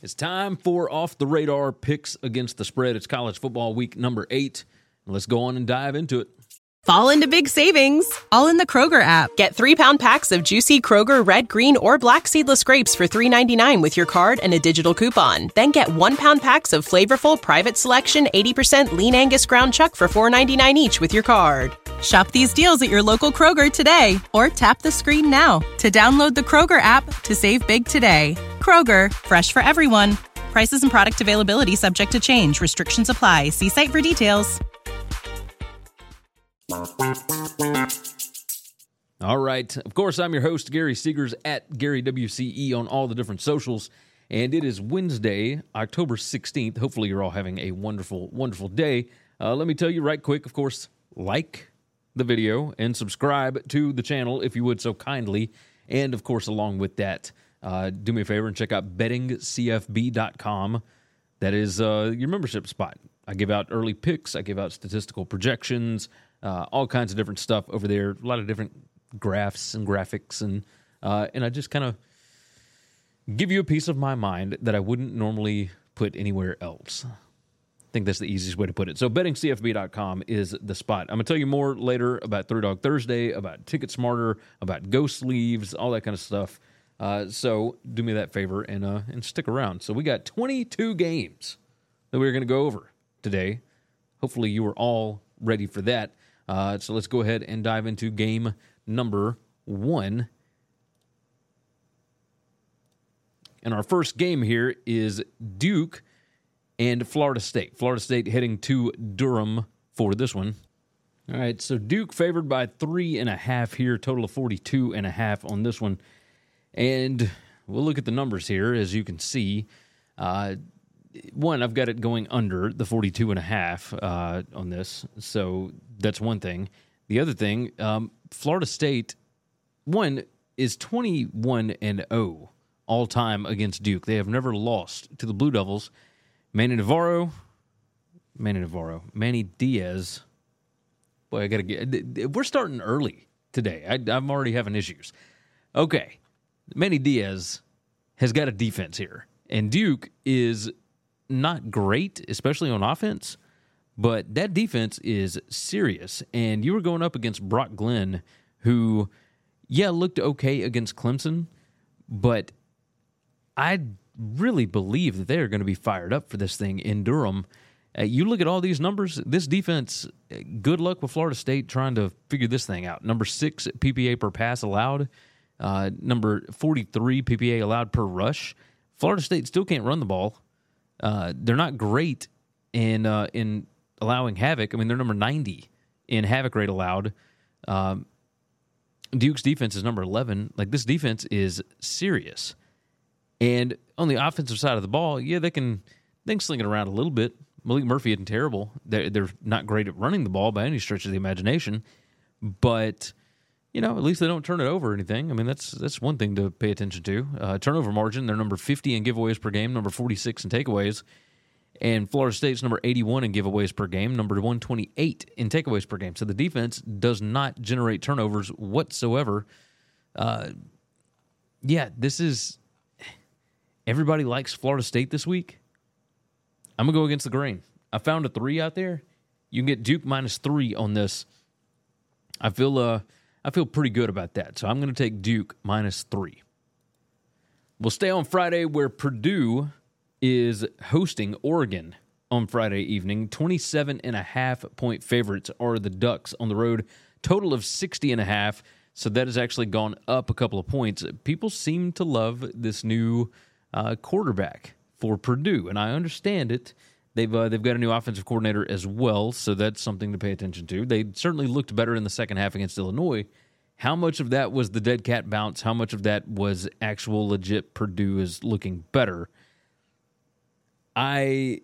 It's time for Off the Radar picks against the spread. It's college football week number 8. Let's go on and dive into it. Fall into big savings, all in the Kroger app. Get 3-pound packs of juicy Kroger red, green, or black seedless grapes for $3.99 with your card and a digital coupon. Then get 1-pound packs of flavorful Private Selection 80% lean Angus ground chuck for $4.99 each with your card. Shop these deals at your local Kroger today, or tap the screen now to download the Kroger app to save big today. Kroger, fresh for everyone. Prices and product availability subject to change. Restrictions apply. See site for details. All right. Of course, I'm your host, Gary Seegers, at GaryWCE on all the different socials. And it is Wednesday, October 16th. Hopefully, you're all having a wonderful, wonderful day. Let me tell you right quick, of course, like the video and subscribe to the channel if you would so kindly. And, of course, along with that, do me a favor and check out bettingcfb.com. That is your membership spot. I give out early picks. I give out statistical projections, all kinds of different stuff over there. A lot of different graphs and graphics. And I just kind of give you a piece of my mind that I wouldn't normally put anywhere else. I think that's the easiest way to put it. So bettingcfb.com is the spot. I'm going to tell you more later about Three Dog Thursday, about Ticket Smarter, about Ghost Sleeves, all that kind of stuff. So do me that favor and stick around. So we got 22 games that we're going to go over today. Hopefully you are all ready for that. So let's go ahead and dive into game number 1. And our first game here is Duke and Florida State. Florida State heading to Durham for this one. All right, so Duke favored by 3.5 here, total of 42.5 on this one. And we'll look at the numbers here, as you can see. One, I've got it going under the 42.5 on this, so that's one thing. The other thing, Florida State, one, is 21-0 all-time against Duke. They have never lost to the Blue Devils. Manny Diaz. Boy, I got to get... We're starting early today. I'm already having issues. Okay. Manny Diaz has got a defense here. And Duke is not great, especially on offense, but that defense is serious. And you were going up against Brock Glenn, who, looked okay against Clemson, but I really believe that they're going to be fired up for this thing in Durham. You look at all these numbers, this defense, good luck with Florida State trying to figure this thing out. Number 6 PPA per pass allowed. Number 43 PPA allowed per rush. Florida State still can't run the ball. They're not great in allowing havoc. I mean, they're number 90 in havoc rate allowed. Duke's defense is number 11. Like, this defense is serious. And on the offensive side of the ball, they can sling it around a little bit. Malik Murphy isn't terrible. They're not great at running the ball by any stretch of the imagination, but at least they don't turn it over or anything. I mean, that's one thing to pay attention to. Turnover margin, they're number 50 in giveaways per game, number 46 in takeaways. And Florida State's number 81 in giveaways per game, number 128 in takeaways per game. So the defense does not generate turnovers whatsoever. This is... Everybody likes Florida State this week. I'm going to go against the grain. I found a 3 out there. You can get Duke -3 on this. I feel pretty good about that. So I'm going to take Duke -3. We'll stay on Friday where Purdue is hosting Oregon on Friday evening. 27.5-point favorites are the Ducks on the road. Total of 60.5. So that has actually gone up a couple of points. People seem to love this new quarterback for Purdue, and I understand it. They've got a new offensive coordinator as well, so that's something to pay attention to. They certainly looked better in the second half against Illinois. How much of that was the dead cat bounce? How much of that was actual legit Purdue is looking better? I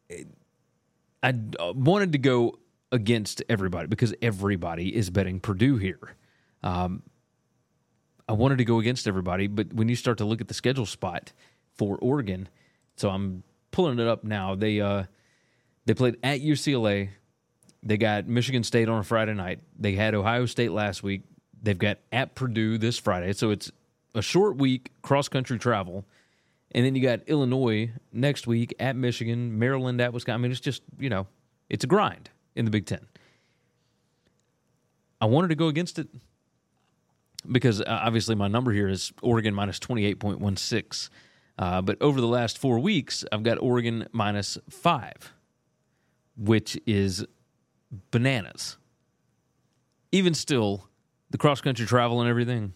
wanted to go against everybody because everybody is betting Purdue here. I wanted to go against everybody, but when you start to look at the schedule spot for Oregon, so I'm pulling it up now. They played at UCLA. They got Michigan State on a Friday night. They had Ohio State last week. They've got at Purdue this Friday. So it's a short week, cross-country travel. And then you got Illinois next week at Michigan, Maryland at Wisconsin. I mean, it's just, it's a grind in the Big Ten. I wanted to go against it because obviously my number here is Oregon minus 28.16. But over the last 4 weeks, I've got Oregon minus 5, which is bananas. Even still, the cross-country travel and everything,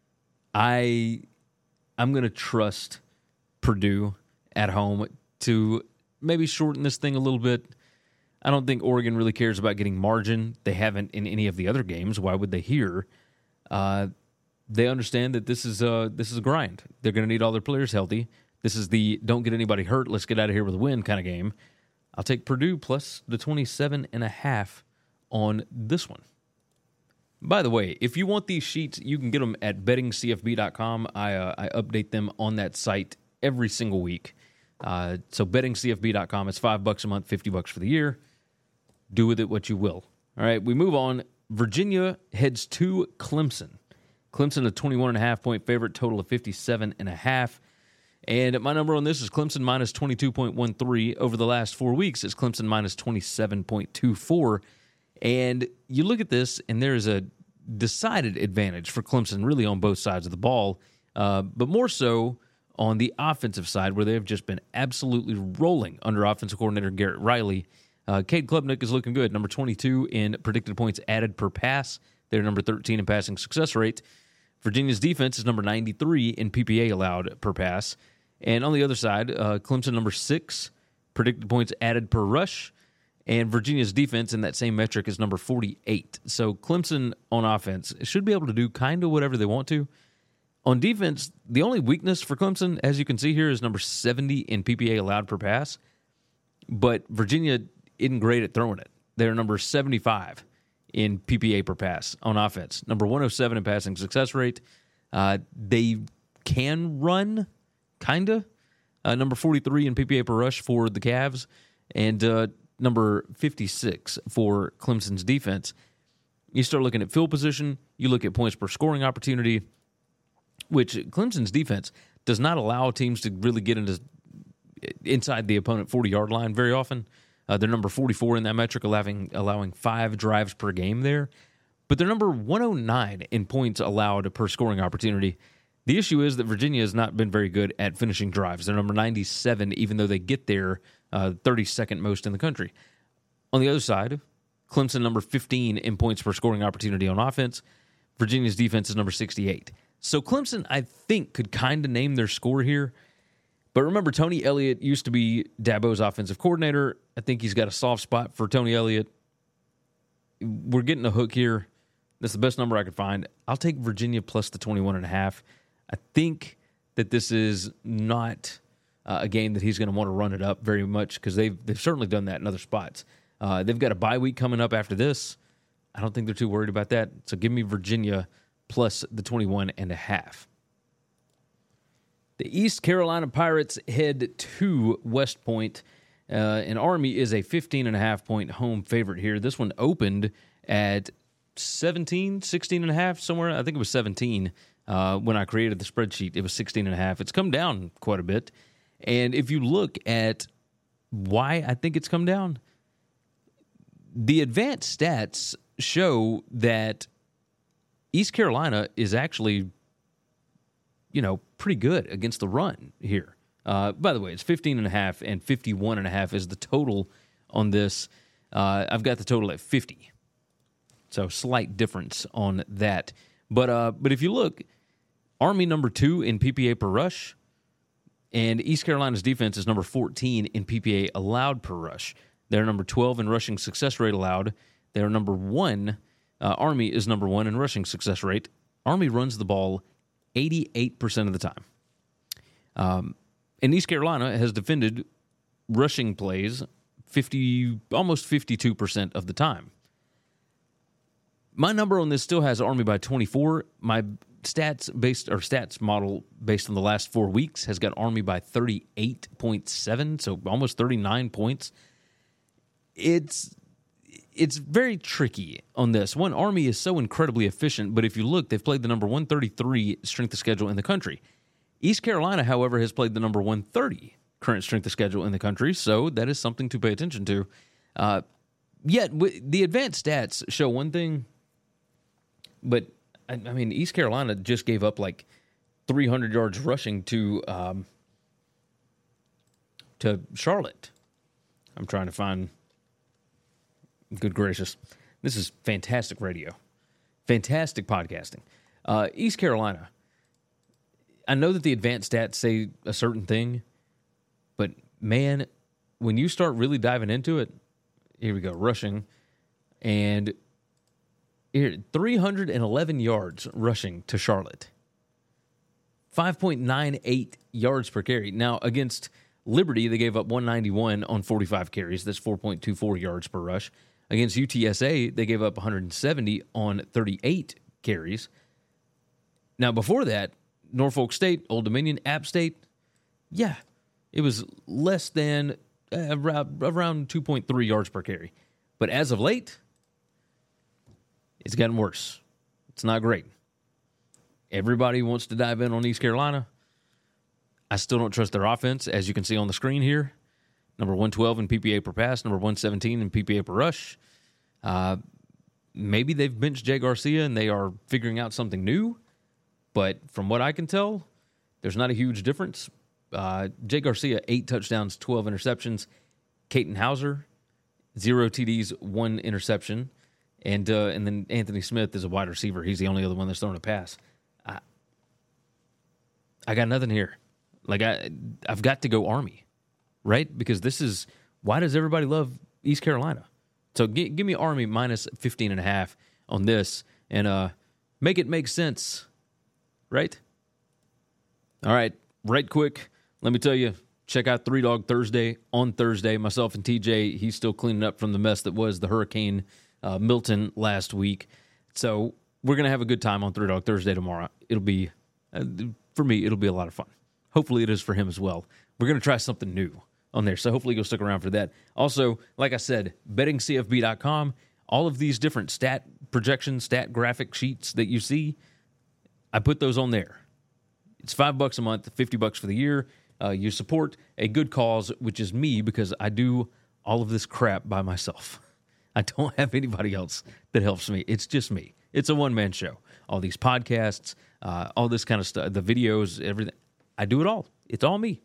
I'm going to trust Purdue at home to maybe shorten this thing a little bit. I don't think Oregon really cares about getting margin. They haven't in any of the other games. Why would they here? They understand that this is a grind. They're going to need all their players healthy. This is the don't get anybody hurt, let's get out of here with a win kind of game. I'll take Purdue plus the 27.5 on this one. By the way, if you want these sheets, you can get them at bettingcfb.com. I update them on that site every single week. So bettingcfb.com, it's $5 a month, $50 for the year. Do with it what you will. All right, we move on. Virginia heads to Clemson. Clemson, a 21.5-point favorite, total of 57.5. And my number on this is Clemson minus 22.13. Over the last 4 weeks, it's Clemson minus 27.24. And you look at this, and there's a decided advantage for Clemson really on both sides of the ball, but more so on the offensive side where they have just been absolutely rolling under offensive coordinator Garrett Riley. Cade Klubnik is looking good, number 22 in predicted points added per pass. They're number 13 in passing success rate. Virginia's defense is number 93 in PPA allowed per pass. And on the other side, Clemson number 6, predicted points added per rush. And Virginia's defense in that same metric is number 48. So Clemson on offense should be able to do kind of whatever they want to. On defense, the only weakness for Clemson, as you can see here, is number 70 in PPA allowed per pass. But Virginia isn't great at throwing it. They're number 75 in PPA per pass on offense. Number 107 in passing success rate. They can run, kind of. Number 43 in PPA per rush for the Cavs. And number 56 for Clemson's defense. You start looking at field position, you look at points per scoring opportunity, which Clemson's defense does not allow teams to really get inside the opponent 40-yard line very often. They're number 44 in that metric, allowing 5 drives per game there. But they're number 109 in points allowed per scoring opportunity. The issue is that Virginia has not been very good at finishing drives. They're number 97, even though they get there 32nd most in the country. On the other side, Clemson number 15 in points per scoring opportunity on offense. Virginia's defense is number 68. So Clemson, I think, could kind of name their score here. But remember, Tony Elliott used to be Dabo's offensive coordinator. I think he's got a soft spot for Tony Elliott. We're getting a hook here. That's the best number I could find. I'll take Virginia plus the 21.5. I think that this is not a game that he's going to want to run it up very much because they've certainly done that in other spots. They've got a bye week coming up after this. I don't think they're too worried about that. So give me Virginia plus the 21.5. The East Carolina Pirates head to West Point. And Army is a 15.5-point home favorite here. This one opened at 16.5, somewhere. I think it was 17 when I created the spreadsheet. It was 16.5. It's come down quite a bit. And if you look at why I think it's come down, the advanced stats show that East Carolina is actually, pretty good against the run here. By the way, it's 15.5 and 51.5 is the total on this. I've got the total at 50. So slight difference on that. But if you look, Army number 2 in PPA per rush, and East Carolina's defense is number 14 in PPA allowed per rush. They're number 12 in rushing success rate allowed. They're number 1. Army is number 1 in rushing success rate. Army runs the ball 88% of the time. And East Carolina has defended rushing plays almost 52% of the time. My number on this still has Army by 24. My stats model based on the last 4 weeks has got Army by 38.7, so almost 39 points. It's very tricky on this. One, Army is so incredibly efficient, but if you look, they've played the number 133 strength of schedule in the country. East Carolina, however, has played the number 130 current strength of schedule in the country, so that is something to pay attention to. Yet, the advanced stats show one thing, but, I mean, East Carolina just gave up like 300 yards rushing to Charlotte. I'm trying to find... Good gracious. This is fantastic radio. Fantastic podcasting. East Carolina. I know that the advanced stats say a certain thing, but man, when you start really diving into it, here we go, rushing, and here 311 yards rushing to Charlotte. 5.98 yards per carry. Now, against Liberty, they gave up 191 on 45 carries. That's 4.24 yards per rush. Against UTSA, they gave up 170 on 38 carries. Now, before that, Norfolk State, Old Dominion, App State, yeah, it was less than around 2.3 yards per carry. But as of late, it's gotten worse. It's not great. Everybody wants to dive in on East Carolina. I still don't trust their offense, as you can see on the screen here. Number 112 in PPA per pass, number 117 in PPA per rush. Maybe they've benched Jay Garcia and they are figuring out something new. But from what I can tell, there's not a huge difference. Jay Garcia, 8 touchdowns, 12 interceptions. Caton Hauser, 0 TDs, 1 interception. And then Anthony Smith is a wide receiver. He's the only other one that's thrown a pass. I got nothing here. Like, I've got to go Army. Right? Because this is, why does everybody love East Carolina? So give me Army minus 15.5 on this and make it make sense. Right? All right. Right quick, let me tell you, check out Three Dog Thursday on Thursday. Myself and TJ, he's still cleaning up from the mess that was the Hurricane Milton last week. So we're going to have a good time on Three Dog Thursday tomorrow. It'll be, for me, it'll be a lot of fun. Hopefully it is for him as well. We're going to try something new on there, so hopefully you'll stick around for that. Also, like I said, bettingcfb.com, all of these different stat projections, stat graphic sheets that you see, I put those on there. It's $5 a month, $50 for the year. You support a good cause, which is me, because I do all of this crap by myself. I don't have anybody else that helps me. It's just me. It's a one-man show. All these podcasts, all this kind of stuff, the videos, everything. I do it all. It's all me.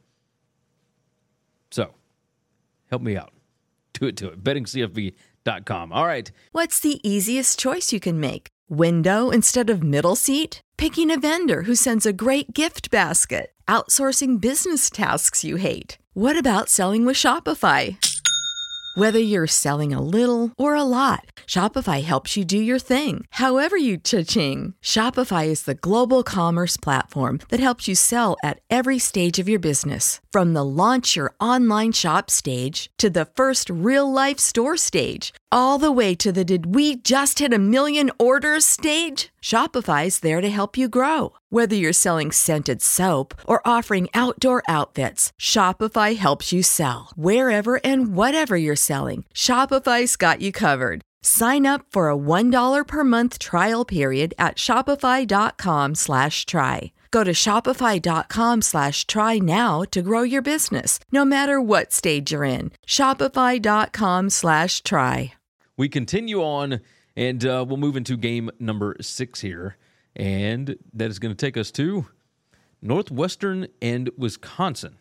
So, help me out. Do it. bettingcfb.com. All right. What's the easiest choice you can make? Window instead of middle seat? Picking a vendor who sends a great gift basket? Outsourcing business tasks you hate? What about selling with Shopify? Whether you're selling a little or a lot, Shopify helps you do your thing, however you cha-ching. Shopify is the global commerce platform that helps you sell at every stage of your business. From the launch your online shop stage to the first real-life store stage, all the way to the did we just hit 1 million orders stage. Shopify's there to help you grow. Whether you're selling scented soap or offering outdoor outfits, Shopify helps you sell. Wherever and whatever you're selling, Shopify's got you covered. Sign up for a $1 per month trial period at shopify.com/try. Go to shopify.com/try now to grow your business, no matter what stage you're in. Shopify.com/try. We continue on, and we'll move into game number 6 here. And that is going to take us to Northwestern and Wisconsin.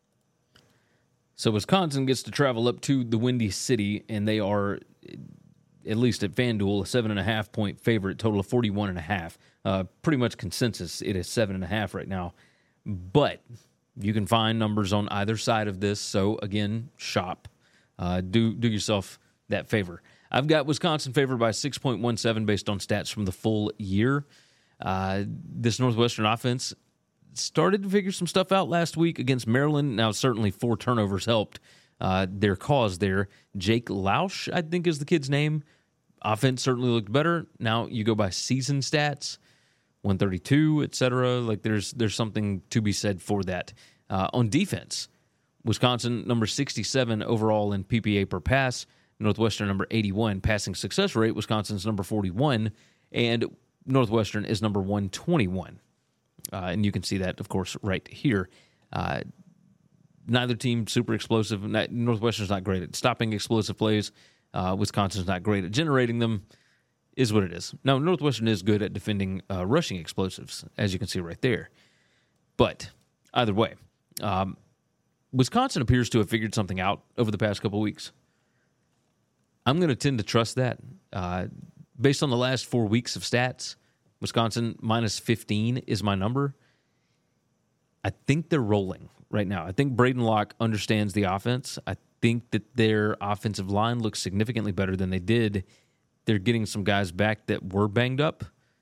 So Wisconsin gets to travel up to the Windy City, and they are, at least at FanDuel, a 7.5-point favorite, total of 41.5. Pretty much consensus, it is 7.5 right now. But you can find numbers on either side of this. So again, shop. Do yourself that favor. I've got Wisconsin favored by 6.17 based on stats from the full year. This Northwestern offense started to figure some stuff out last week against Maryland. Now, certainly 4 turnovers helped their cause there. Jake Lausch, I think is the kid's name. Offense certainly looked better. Now you go by season stats, 132, etc. Like there's something to be said for that. On defense, Wisconsin number 67 overall in PPA per pass. Northwestern number 81 passing success rate. Wisconsin's number 41, and Northwestern is number 121. And you can see that, of course, right here. Neither team super explosive. Northwestern's not great at stopping explosive plays. Wisconsin's not great at generating them. Is what it is. Now, Northwestern is good at defending rushing explosives, as you can see right there. But either way, Wisconsin appears to have figured something out over the past couple of weeks. I'm going to tend to trust that. Based on the last 4 weeks of stats, Wisconsin minus 15 is my number. I think they're rolling right now. I think Braden Locke understands the offense. I think that their offensive line looks significantly better than they did. They're getting some guys back that were banged up.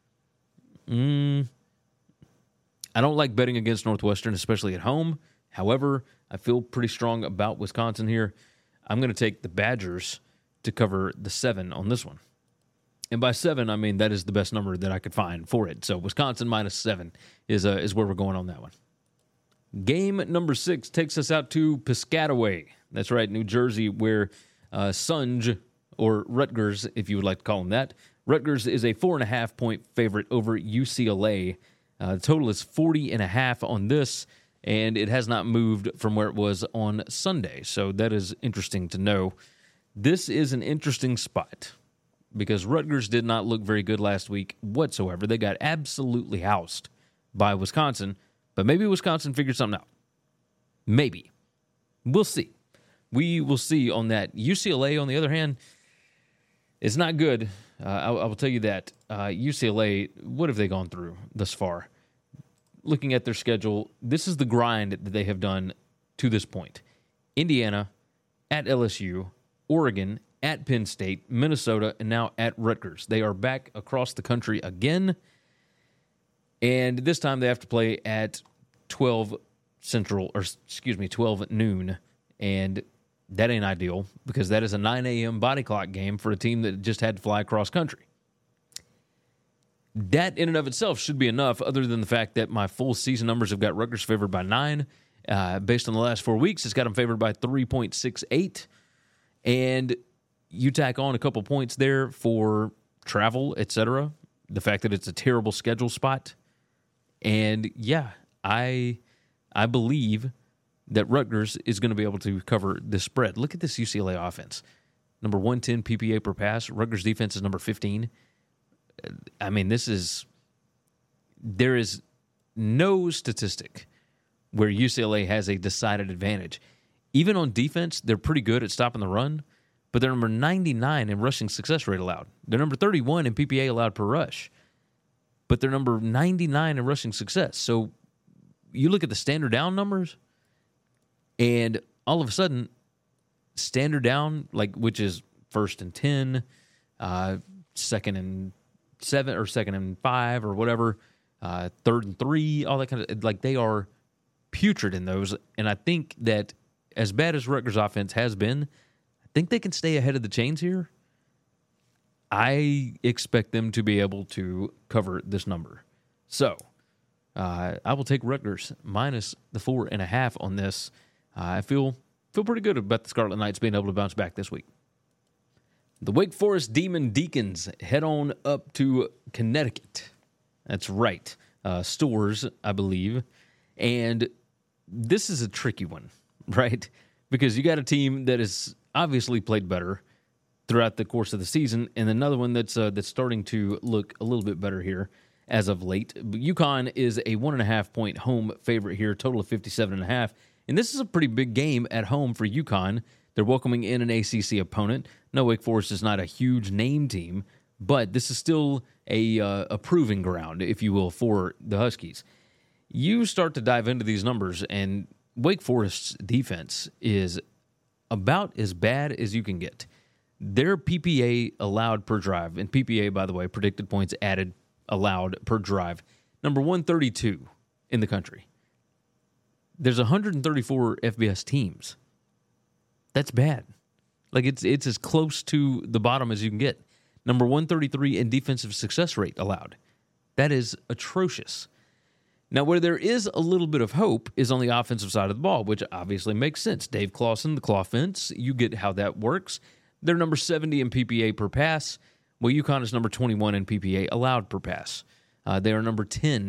I don't like betting against Northwestern, especially at home. However, I feel pretty strong about Wisconsin here. I'm going to take the Badgers to cover the 7 on this one. And by 7, I mean that is the best number that I could find for it. So Wisconsin minus 7 is where we're going on that one. Game number 6 takes us out to Piscataway. That's right, New Jersey, where Sunge, or Rutgers, if you would like to call them that. Rutgers is a 4.5-point favorite over UCLA. The total is 40.5 on this, and it has not moved from where it was on Sunday. So that is interesting to know. This is an interesting spot because Rutgers did not look very good last week whatsoever. They got absolutely housed by Wisconsin, but maybe Wisconsin figured something out. Maybe. We'll see. We will see on that. UCLA, on the other hand, is not good. I will tell you that. UCLA, what have they gone through thus far? Looking at their schedule, this is the grind that they have done to this point. Indiana, at LSU, Oregon, at Penn State, Minnesota, and now at Rutgers. They are back across the country again, and this time they have to play at 12 noon, and that ain't ideal because that is a 9 a.m. body clock game for a team that just had to fly across country. That in and of itself should be enough, other than the fact that my full season numbers have got Rutgers favored by 9. Based on the last 4 weeks, it's got them favored by 3.68. And you tack on a couple points there for travel, etc. The fact that it's a terrible schedule spot. And yeah, I believe that Rutgers is going to be able to cover this spread. Look at this UCLA offense. Number 110 PPA per pass. Rutgers defense is number 15. I mean, there is no statistic where UCLA has a decided advantage. Even on defense, they're pretty good at stopping the run, but they're number 99 in rushing success rate allowed. They're number 31 in PPA allowed per rush, but they're number 99 in rushing success. So you look at the standard down numbers, and all of a sudden, standard down, which is 1st and 10, 2nd and 7, or 2nd and 5, or whatever, 3rd and 3, all that kind of, they are putrid in those. And I think that as bad as Rutgers' offense has been, I think they can stay ahead of the chains here. I expect them to be able to cover this number. So, I will take Rutgers minus the 4.5 on this. I feel pretty good about the Scarlet Knights being able to bounce back this week. The Wake Forest Demon Deacons head on up to Connecticut. That's right. Stores, I believe. And this is a tricky one, right? Because you got a team that has obviously played better throughout the course of the season, and another one that's starting to look a little bit better here as of late. UConn is a 1.5-point home favorite here, total of 57.5. And this is a pretty big game at home for UConn. They're welcoming in an ACC opponent. No, Wake Forest is not a huge name team, but this is still a proving ground, if you will, for the Huskies. You start to dive into these numbers, and Wake Forest's defense is about as bad as you can get. Their PPA allowed per drive, and PPA, by the way, predicted points added allowed per drive, number 132 in the country. There's 134 FBS teams. That's bad. It's as close to the bottom as you can get. Number 133 in defensive success rate allowed. That is atrocious. Now, where there is a little bit of hope is on the offensive side of the ball, which obviously makes sense. Dave Clawson, the Clawfence, you get how that works. They're number 70 in PPA per pass. Well, UConn is number 21 in PPA allowed per pass. They are number 10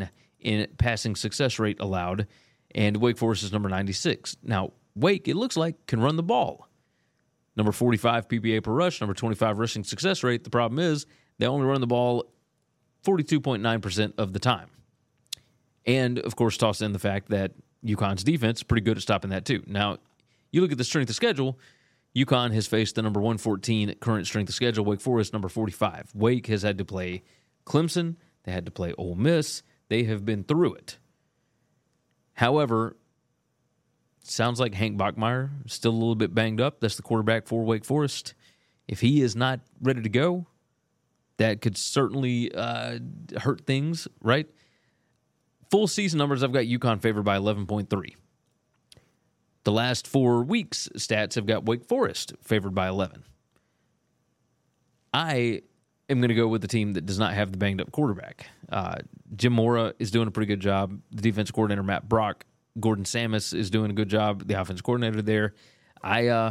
in passing success rate allowed, and Wake Forest is number 96. Now, Wake, it looks like, can run the ball. Number 45 PPA per rush, number 25 rushing success rate. The problem is they only run the ball 42.9% of the time. And, of course, toss in the fact that UConn's defense is pretty good at stopping that too. Now, you look at the strength of schedule, UConn has faced the number 114 current strength of schedule, Wake Forest number 45. Wake has had to play Clemson. They had to play Ole Miss. They have been through it. However, sounds like Hank Bachmeier is still a little bit banged up. That's the quarterback for Wake Forest. If he is not ready to go, that could certainly hurt things, right? Full season numbers, I've got UConn favored by 11.3. The last 4 weeks' stats have got Wake Forest favored by 11. I am going to go with the team that does not have the banged-up quarterback. Jim Mora is doing a pretty good job. The defensive coordinator, Matt Brock, Gordon Samus is doing a good job. The offensive coordinator there. I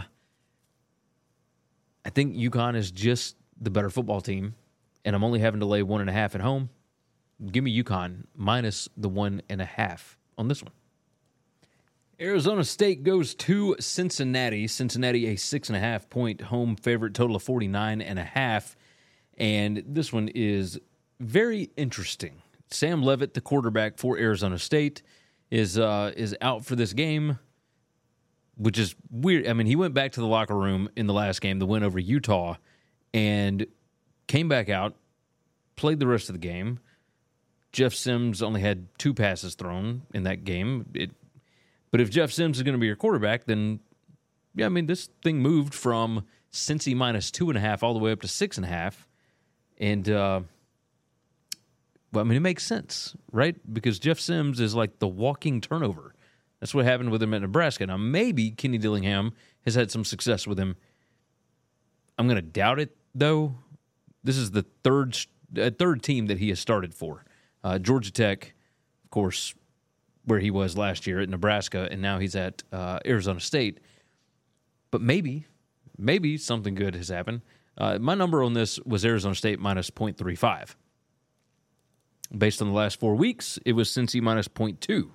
think UConn is just the better football team, and I'm only having to lay 1.5 at home. Give me UConn minus the 1.5 on this one. Arizona State goes to Cincinnati. Cincinnati, a 6.5-point home favorite, total of 49.5. And this one is very interesting. Sam Leavitt, the quarterback for Arizona State, is out for this game, which is weird. I mean, he went back to the locker room in the last game, the win over Utah, and came back out, played the rest of the game. Jeff Sims only had 2 passes thrown in that game. But if Jeff Sims is going to be your quarterback, then, yeah, I mean, this thing moved from Cincy minus 2.5 all the way up to 6.5. And, well, I mean, it makes sense, right? Because Jeff Sims is like the walking turnover. That's what happened with him at Nebraska. Now, maybe Kenny Dillingham has had some success with him. I'm going to doubt it, though. This is the third team that he has started for. Georgia Tech, of course, where he was last year at Nebraska, and now he's at Arizona State. But maybe something good has happened. My number on this was Arizona State minus 0.35. Based on the last 4 weeks, it was Cincy minus 0.2.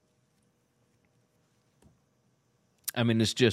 I mean, it's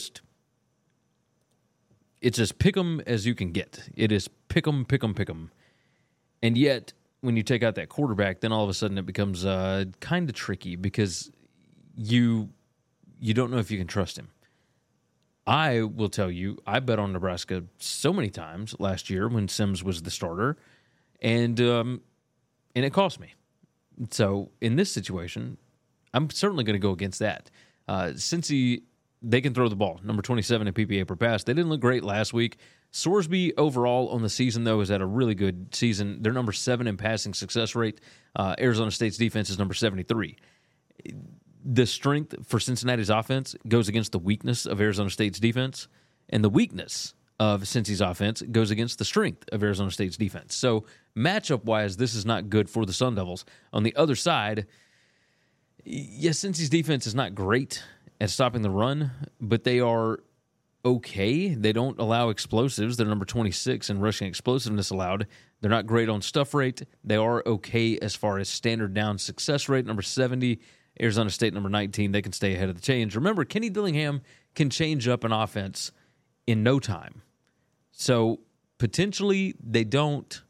as pick 'em as you can get. It is pick 'em, pick 'em, pick 'em. And yet, when you take out that quarterback, then all of a sudden it becomes kind of tricky because you don't know if you can trust him. I will tell you, I bet on Nebraska so many times last year when Sims was the starter, and it cost me. So in this situation, I'm certainly going to go against that. Cincy, they can throw the ball. Number 27 in PPA per pass. They didn't look great last week. Sorsby overall on the season, though, has had a really good season. They're number 7 in passing success rate. Arizona State's defense is number 73. The strength for Cincinnati's offense goes against the weakness of Arizona State's defense, and the weakness of Cincy's offense goes against the strength of Arizona State's defense. So matchup-wise, this is not good for the Sun Devils. On the other side, yes, Cincy's defense is not great at stopping the run, but they are okay. They don't allow explosives. They're number 26 in rushing explosiveness allowed. They're not great on stuff rate. They are okay as far as standard down success rate, number 70. Arizona State, number 19. They can stay ahead of the change. Remember, Kenny Dillingham can change up an offense in no time. So potentially they don't.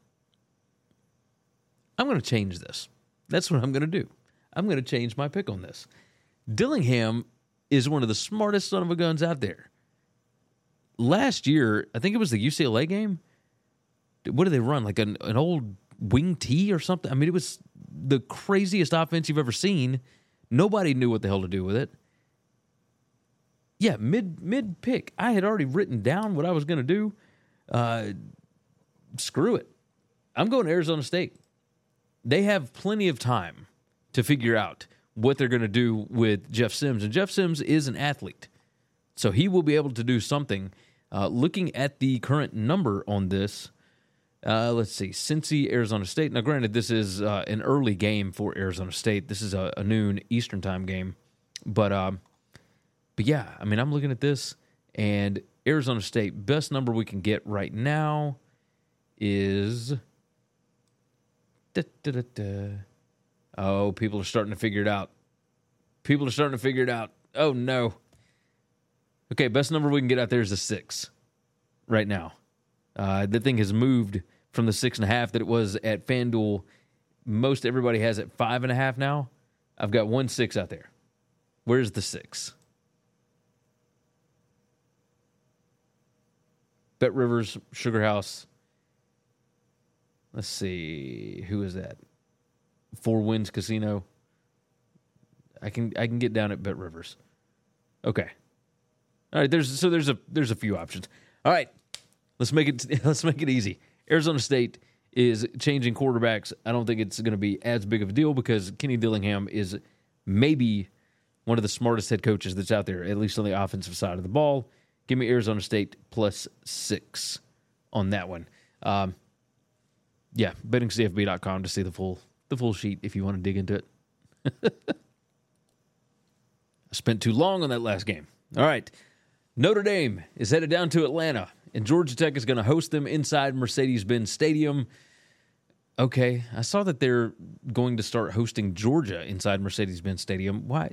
I'm going to change this. That's what I'm going to do. I'm going to change my pick on this. Dillingham is one of the smartest son of a guns out there. Last year, I think it was the UCLA game. What did they run? Like an old wing tee or something? I mean, it was the craziest offense you've ever seen. Nobody knew what the hell to do with it. Yeah, mid pick. I had already written down what I was going to do. Screw it. I'm going to Arizona State. They have plenty of time to figure out what they're going to do with Jeff Sims. And Jeff Sims is an athlete, so he will be able to do something. Looking at the current number on this, let's see, Cincy, Arizona State. Now, granted, this is an early game for Arizona State. This is a noon Eastern time game. But yeah, I mean, I'm looking at this, and Arizona State, best number we can get right now is Oh, people are starting to figure it out. Oh, no. Okay, best number we can get out there is a 6 right now. The thing has moved from the 6.5 that it was at FanDuel. Most everybody has it 5.5 now. I've got 1 6 out there. Where's the 6? Bet Rivers, Sugar House. Let's see. Who is that? 4 Winds Casino. I can get down at Bet Rivers. Okay. All right, there's a few options. All right. Let's make it easy. Arizona State is changing quarterbacks. I don't think it's going to be as big of a deal because Kenny Dillingham is maybe one of the smartest head coaches that's out there, at least on the offensive side of the ball. Give me Arizona State +6 on that one. bettingcfb.com to see the full sheet if you want to dig into it. I spent too long on that last game. All right. Notre Dame is headed down to Atlanta, and Georgia Tech is going to host them inside Mercedes-Benz Stadium. Okay, I saw that they're going to start hosting Georgia inside Mercedes-Benz Stadium. Why?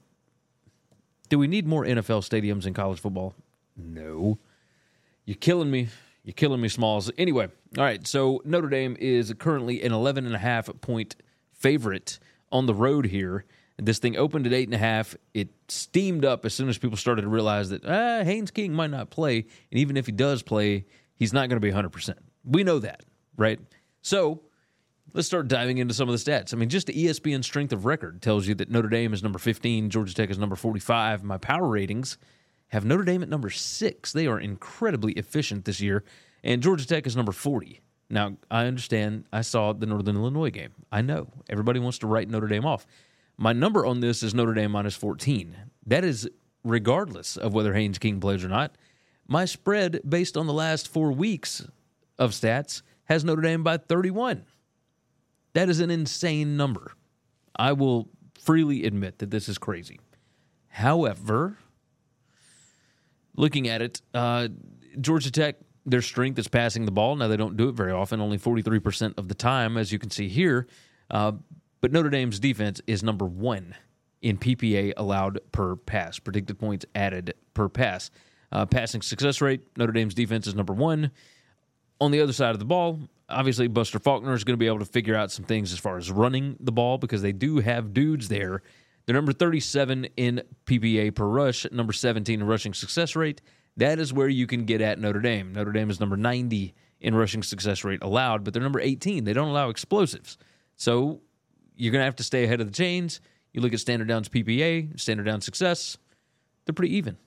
Do we need more NFL stadiums in college football? No. You're killing me. You're killing me, Smalls. Anyway, all right, so Notre Dame is currently an 11.5-point favorite on the road here. This thing opened at 8.5. It steamed up as soon as people started to realize that Haynes King might not play, and even if he does play, he's not going to be 100%. We know that, right? So let's start diving into some of the stats. I mean, just the ESPN strength of record tells you that Notre Dame is number 15, Georgia Tech is number 45. My power ratings have Notre Dame at number 6. They are incredibly efficient this year, and Georgia Tech is number 40. Now, I understand. I saw the Northern Illinois game. I know. Everybody wants to write Notre Dame off. My number on this is Notre Dame -14. That is regardless of whether Haynes King plays or not. My spread, based on the last 4 weeks of stats, has Notre Dame by 31. That is an insane number. I will freely admit that this is crazy. However, looking at it, Georgia Tech, their strength is passing the ball. Now, they don't do it very often, only 43% of the time, as you can see here. But Notre Dame's defense is number 1 in PPA allowed per pass, predicted points added per pass. Passing success rate, Notre Dame's defense is number 1. On the other side of the ball, obviously Buster Faulkner is going to be able to figure out some things as far as running the ball because they do have dudes there. They're number 37 in PPA per rush, number 17 in rushing success rate. That is where you can get at Notre Dame. Notre Dame is number 90 in rushing success rate allowed, but they're number 18. They don't allow explosives. So you're going to have to stay ahead of the chains. You look at standard downs PPA, standard down success, they're pretty even.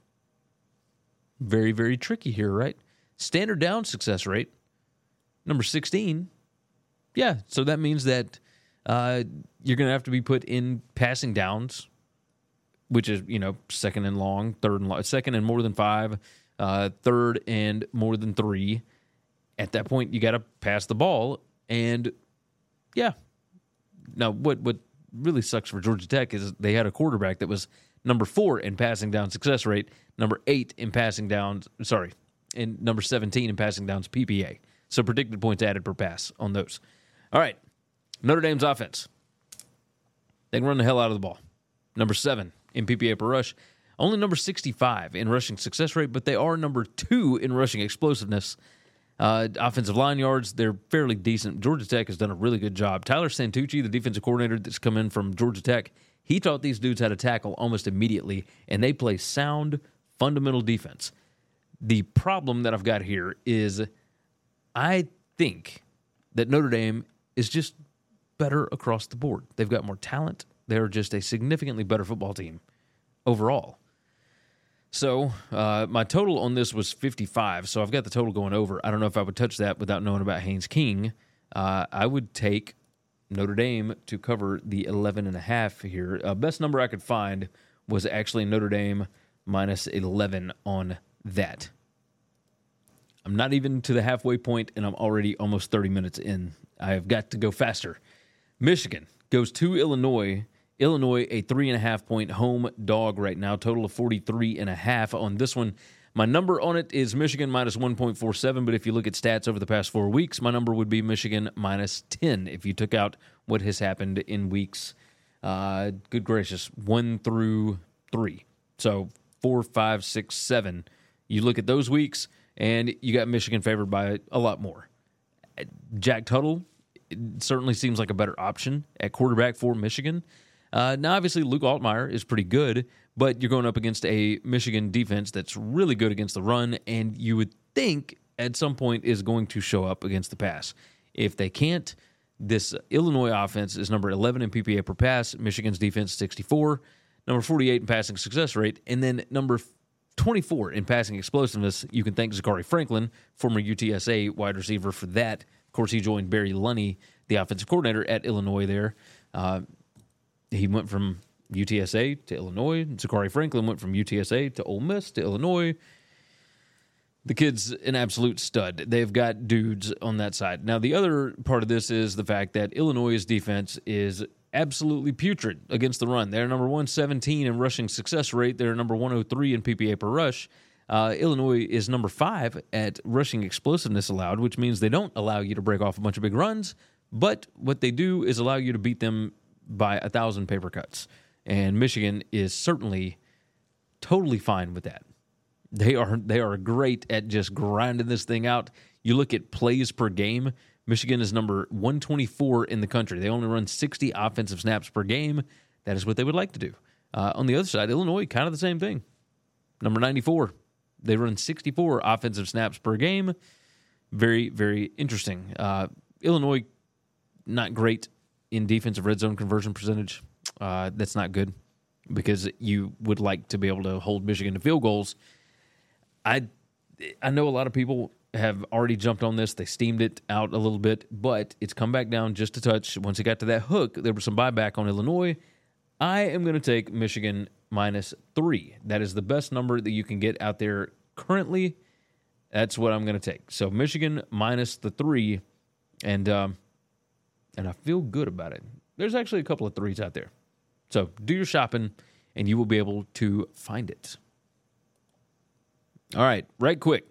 Very, very tricky here, right? Standard down success rate, number 16. Yeah, so that means that you're going to have to be put in passing downs, which is, second and long, second and more than 5, third and more than 3. At that point, you got to pass the ball, and yeah. Now, what really sucks for Georgia Tech is they had a quarterback that was number 4 in passing down success rate, number 8 in passing downs, and number 17 in passing downs PPA. So predicted points added per pass on those. All right, Notre Dame's offense. They can run the hell out of the ball. Number 7 in PPA per rush. Only number 65 in rushing success rate, but they are number 2 in rushing explosiveness. Offensive line yards, they're fairly decent. Georgia Tech has done a really good job. Tyler Santucci, the defensive coordinator that's come in from Georgia Tech, he taught these dudes how to tackle almost immediately, and they play sound, fundamental defense. The problem that I've got here is I think that Notre Dame is just better across the board. They've got more talent. They're just a significantly better football team overall. So my total on this was 55, so I've got the total going over. I don't know if I would touch that without knowing about Haynes King. I would take Notre Dame to cover the 11.5 here. Best number I could find was actually Notre Dame -11 on that. I'm not even to the halfway point, and I'm already almost 30 minutes in. I have got to go faster. Michigan goes to Illinois. Illinois, a 3.5-point home dog right now, total of 43.5 on this one. My number on it is Michigan minus 1.47, but if you look at stats over the past 4 weeks, my number would be Michigan minus 10 if you took out what has happened in weeks, good gracious, 1 through 3. So 4, 5, 6, 7. You look at those weeks, and you got Michigan favored by a lot more. Jack Tuttle, it certainly seems like a better option at quarterback for Michigan. Now, obviously, Luke Altmaier is pretty good, but you're going up against a Michigan defense that's really good against the run, and you would think at some point is going to show up against the pass. If they can't, this Illinois offense is number 11 in PPA per pass, Michigan's defense 64, number 48 in passing success rate, and then number 24 in passing explosiveness. You can thank Zachary Franklin, former UTSA wide receiver, for that. Of course, he joined Barry Lunney, the offensive coordinator at Illinois there. He went from UTSA to Illinois. Zachary Franklin went from UTSA to Ole Miss to Illinois. The kid's an absolute stud. They've got dudes on that side. Now, the other part of this is the fact that Illinois' defense is absolutely putrid against the run. They're number 117 in rushing success rate. They're number 103 in PPA per rush. Illinois is number 5 at rushing explosiveness allowed, which means they don't allow you to break off a bunch of big runs, but what they do is allow you to beat them by 1,000 paper cuts. And Michigan is certainly totally fine with that. They are great at just grinding this thing out. You look at plays per game, Michigan is number 124 in the country. They only run 60 offensive snaps per game. That is what they would like to do. On the other side, Illinois, kind of the same thing. Number 94. They run 64 offensive snaps per game. Very, very interesting. Illinois, not great in defensive red zone conversion percentage. That's not good because you would like to be able to hold Michigan to field goals. I know a lot of people have already jumped on this. They steamed it out a little bit, but it's come back down just a touch. Once it got to that hook, there was some buyback on Illinois. I am going to take Michigan minus 3. That is the best number that you can get out there currently. That's what I'm going to take. So Michigan minus the 3, and I feel good about it. There's actually a couple of 3s out there. So do your shopping, and you will be able to find it. All right, right quick.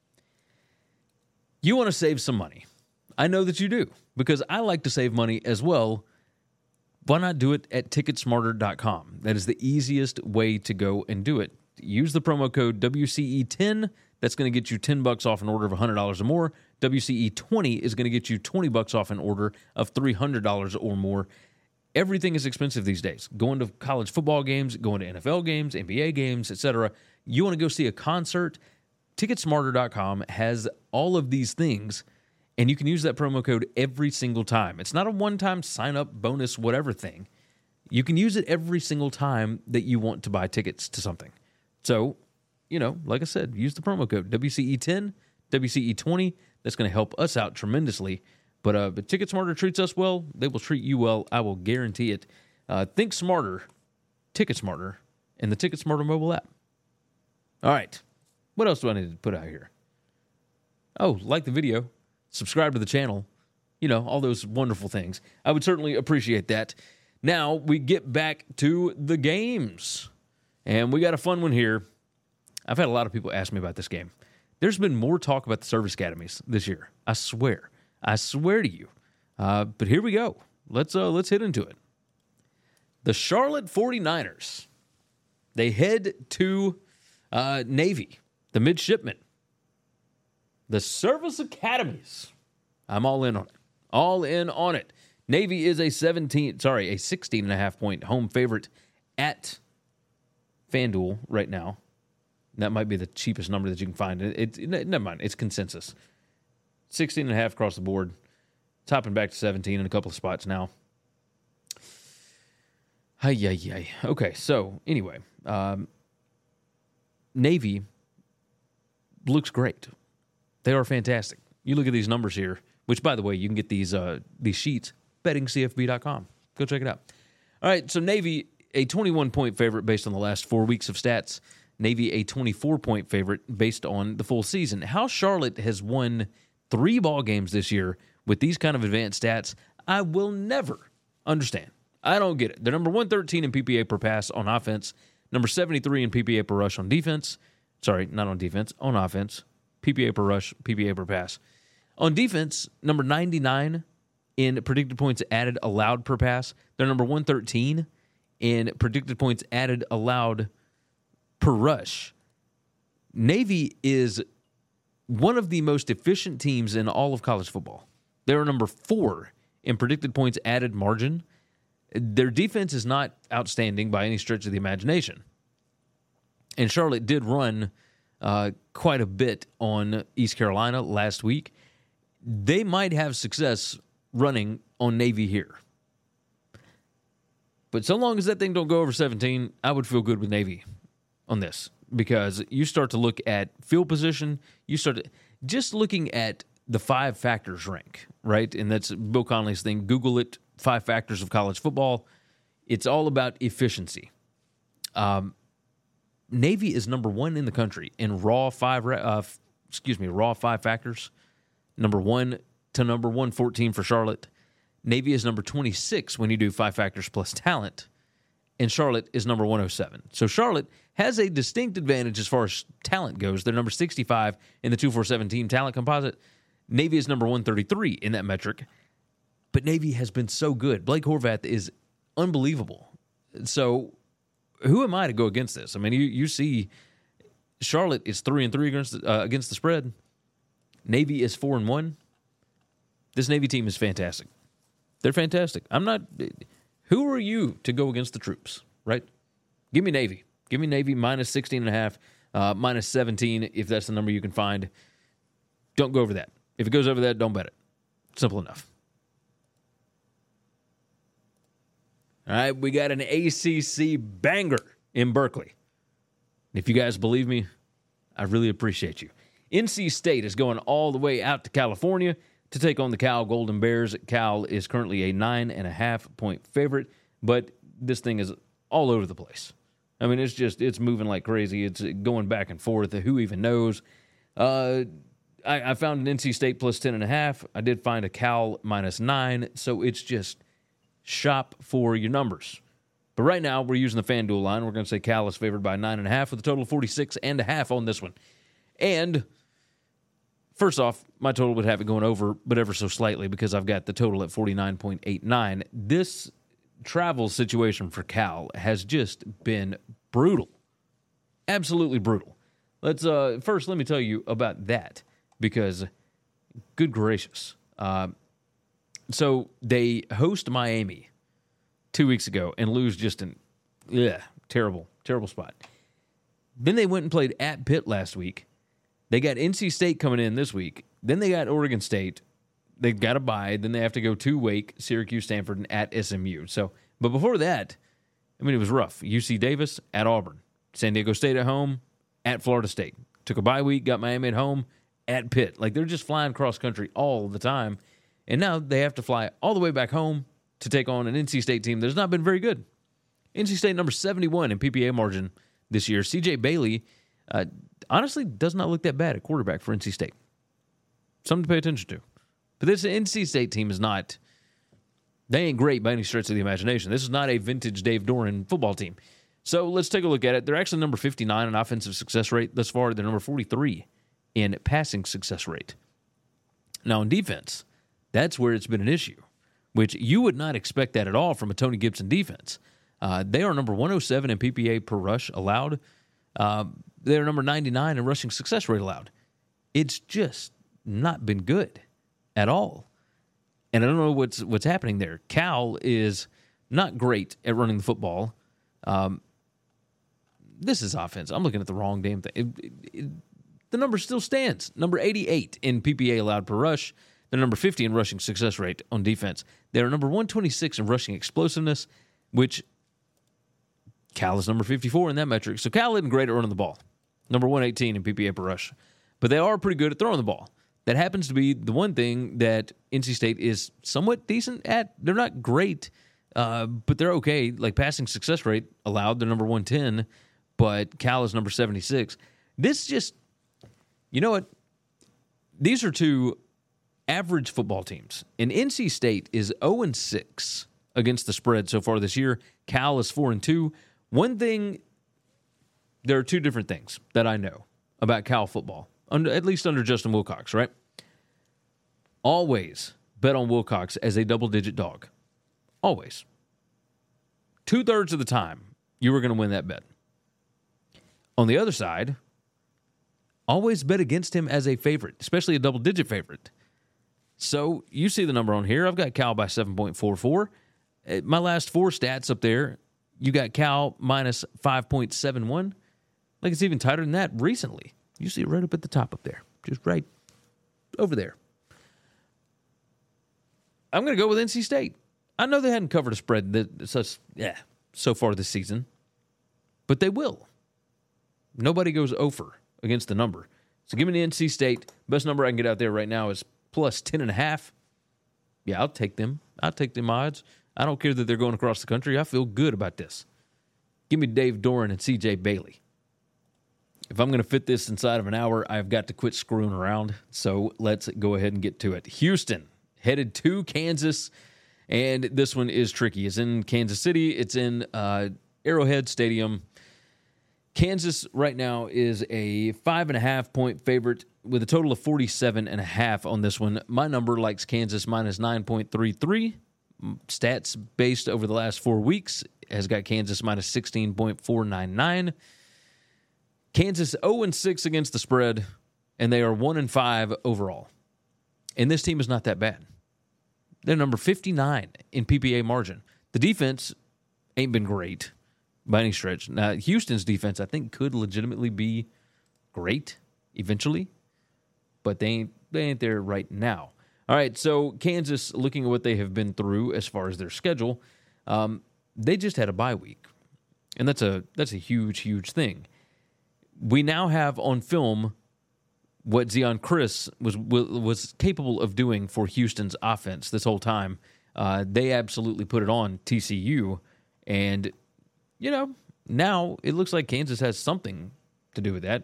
You want to save some money. I know that you do, because I like to save money as well. Why not do it at Ticketsmarter.com? That is the easiest way to go and do it. Use the promo code WCE10. That's going to get you $10 off an order of $100 or more. WCE20 is going to get you $20 off an order of $300 or more. Everything is expensive these days. Going to college football games, going to NFL games, NBA games, etc. You want to go see a concert? Ticketsmarter.com has all of these things, and you can use that promo code every single time. It's not a one-time sign-up bonus whatever thing. You can use it every single time that you want to buy tickets to something. So, like I said, use the promo code WCE10, WCE20. That's going to help us out tremendously. But TicketSmarter treats us well. They will treat you well. I will guarantee it. Think smarter, TicketSmarter, and the TicketSmarter mobile app. All right. What else do I need to put out here? Oh, like the video, subscribe to the channel, all those wonderful things. I would certainly appreciate that. Now we get back to the games, and we got a fun one here. I've had a lot of people ask me about this game. There's been more talk about the service academies this year. I swear to you. But here we go. Let's hit into it. The Charlotte 49ers, they head to Navy, the midshipmen. The service academies. I'm all in on it. All in on it. Navy is a 16.5 point home favorite at FanDuel right now. That might be the cheapest number that you can find. Never mind. It's consensus. 16.5 across the board. Topping back to 17 in a couple of spots now. Okay, so anyway. Navy looks great. They are fantastic. You look at these numbers here, which, by the way, you can get these sheets, bettingcfb.com. Go check it out. All right, so Navy, a 21-point favorite based on the last 4 weeks of stats. Navy, a 24-point favorite based on the full season. How Charlotte has won 3 ball games this year with these kind of advanced stats, I will never understand. I don't get it. They're number 113 in PPA per pass on offense, number 73 in PPA per rush on defense. Sorry, not on defense. On offense, PPA per rush, PPA per pass. On defense, number 99 in predicted points added allowed per pass. They're number 113 in predicted points added allowed per rush. Navy is one of the most efficient teams in all of college football. They're number 4 in predicted points added margin. Their defense is not outstanding by any stretch of the imagination. And Charlotte did run quite a bit on East Carolina last week. They might have success running on Navy here. But so long as that thing don't go over 17, I would feel good with Navy on this. Because you start to look at field position, just looking at the 5 factors rank, right? And that's Bill Connelly's thing. Google it, 5 factors of college football. It's all about efficiency. Navy is number 1 in the country in raw 5 factors. Number 1 to number 114 for Charlotte. Navy is number 26 when you do 5 factors plus talent. And Charlotte is number 107. So Charlotte has a distinct advantage as far as talent goes. They're number 65 in the 247 team talent composite. Navy is number 133 in that metric. But Navy has been so good. Blake Horvath is unbelievable. So who am I to go against this? I mean, you see Charlotte is 3-3 against the spread. Navy is 4-1. This Navy team is fantastic. They're fantastic. Who are you to go against the troops, right? Give me Navy. Give me Navy minus 16.5, minus 17 if that's the number you can find. Don't go over that. If it goes over that, don't bet it. Simple enough. All right, we got an ACC banger in Berkeley. If you guys believe me, I really appreciate you. NC State is going all the way out to California to take on the Cal Golden Bears. Cal is currently a 9.5-point favorite, but this thing is all over the place. I mean, it's moving like crazy. It's going back and forth. Who even knows? I found an NC State plus 10.5. I did find a Cal minus 9, so it's just shop for your numbers. But right now, we're using the FanDuel line. We're going to say Cal is favored by 9.5 with a total of 46.5 on this one. And first off, my total would have it going over, but ever so slightly, because I've got the total at 49.89. This travel situation for Cal has just been brutal. Absolutely brutal. Let me tell you about that, because good gracious. So they host Miami 2 weeks ago and lose just an terrible spot. Then they went and played at Pitt last week. They got NC State coming in this week. Then they got Oregon State. They got a bye. Then they have to go to Wake, Syracuse, Stanford, and at SMU. But before that, I mean, it was rough. UC Davis at Auburn. San Diego State at home, at Florida State. Took a bye week, got Miami at home, at Pitt. Like, they're just flying cross country all the time. And now they have to fly all the way back home to take on an NC State team that's not been very good. NC State number 71 in PPA margin this year. CJ Bailey honestly does not look that bad at quarterback for NC State. Something to pay attention to. But this NC State team is not, they ain't great by any stretch of the imagination. This is not a vintage Dave Doran football team. So let's take a look at it. They're actually number 59 in offensive success rate thus far. They're number 43 in passing success rate. Now, in defense, that's where it's been an issue, which you would not expect that at all from a Tony Gibson defense. They are number 107 in PPA per rush allowed. They're number 99 in rushing success rate allowed. It's just not been good at all. And I don't know what's happening there. Cal is not great at running the football. This is offense. I'm looking at the wrong damn thing. The number still stands. Number 88 in PPA allowed per rush. They're number 50 in rushing success rate on defense. They're number 126 in rushing explosiveness, which Cal is number 54 in that metric. So Cal isn't great at running the ball. Number 118 in PPA per rush. But they are pretty good at throwing the ball. That happens to be the one thing that NC State is somewhat decent at. They're not great, but they're okay. Like passing success rate allowed, they're number 110, but Cal is number 76. This just, you know what? These are two average football teams. And NC State is 0-6 against the spread so far this year. Cal is 4-2. One thing there are two different things that I know about Cal football, at least under Justin Wilcox, right? Always bet on Wilcox as a double-digit dog. Always. 2/3 of the time, you were going to win that bet. On the other side, always bet against him as a favorite, especially a double-digit favorite. So you see the number on here. I've got Cal by 7.44. My last 4 stats up there, you got Cal minus 5.71. Like it's even tighter than that recently. You see it right up at the top up there. Just right over there. I'm going to go with NC State. I know they hadn't covered a spread so far this season, but they will. Nobody goes over against the number. So give me the NC State. Best number I can get out there right now is plus 10.5. Yeah, I'll take them. I'll take them odds. I don't care that they're going across the country. I feel good about this. Give me Dave Doran and CJ Bailey. If I'm going to fit this inside of an hour, I've got to quit screwing around. So let's go ahead and get to it. Houston headed to Kansas, and this one is tricky. It's in Kansas City. It's in Arrowhead Stadium. Kansas right now is a 5.5-point favorite with a total of 47.5 on this one. My number likes Kansas minus 9.33. Stats based over the last 4 weeks has got Kansas minus 16.499. Kansas 0-6 against the spread, and they are 1-5 overall. And this team is not that bad. They're number 59 in PPA margin. The defense ain't been great by any stretch. Now, Houston's defense, I think, could legitimately be great eventually, but they ain't there right now. All right, so Kansas, looking at what they have been through as far as their schedule, they just had a bye week, and that's a huge, huge thing. We now have on film what Zion Chris was capable of doing for Houston's offense this whole time. They absolutely put it on TCU, and now it looks like Kansas has something to do with that,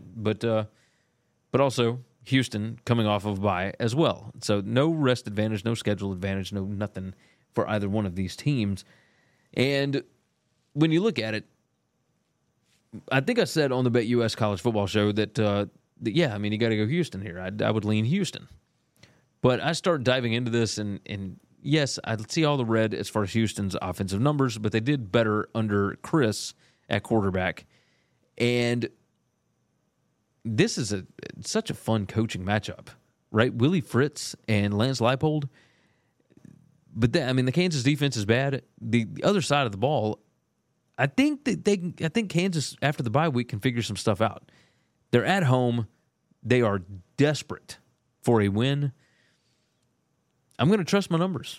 but also Houston coming off of a bye as well. So no rest advantage, no schedule advantage, no nothing for either one of these teams. And when you look at it, I think I said on the Bet US College Football Show that you got to go Houston here. I would lean Houston. But I start diving into this, and yes, I see all the red as far as Houston's offensive numbers, but they did better under Chris at quarterback. And this is such a fun coaching matchup, right? Willie Fritz and Lance Leipold. But the Kansas defense is bad. The other side of the ball, I think Kansas after the bye week can figure some stuff out. They're at home. They are desperate for a win. I'm going to trust my numbers.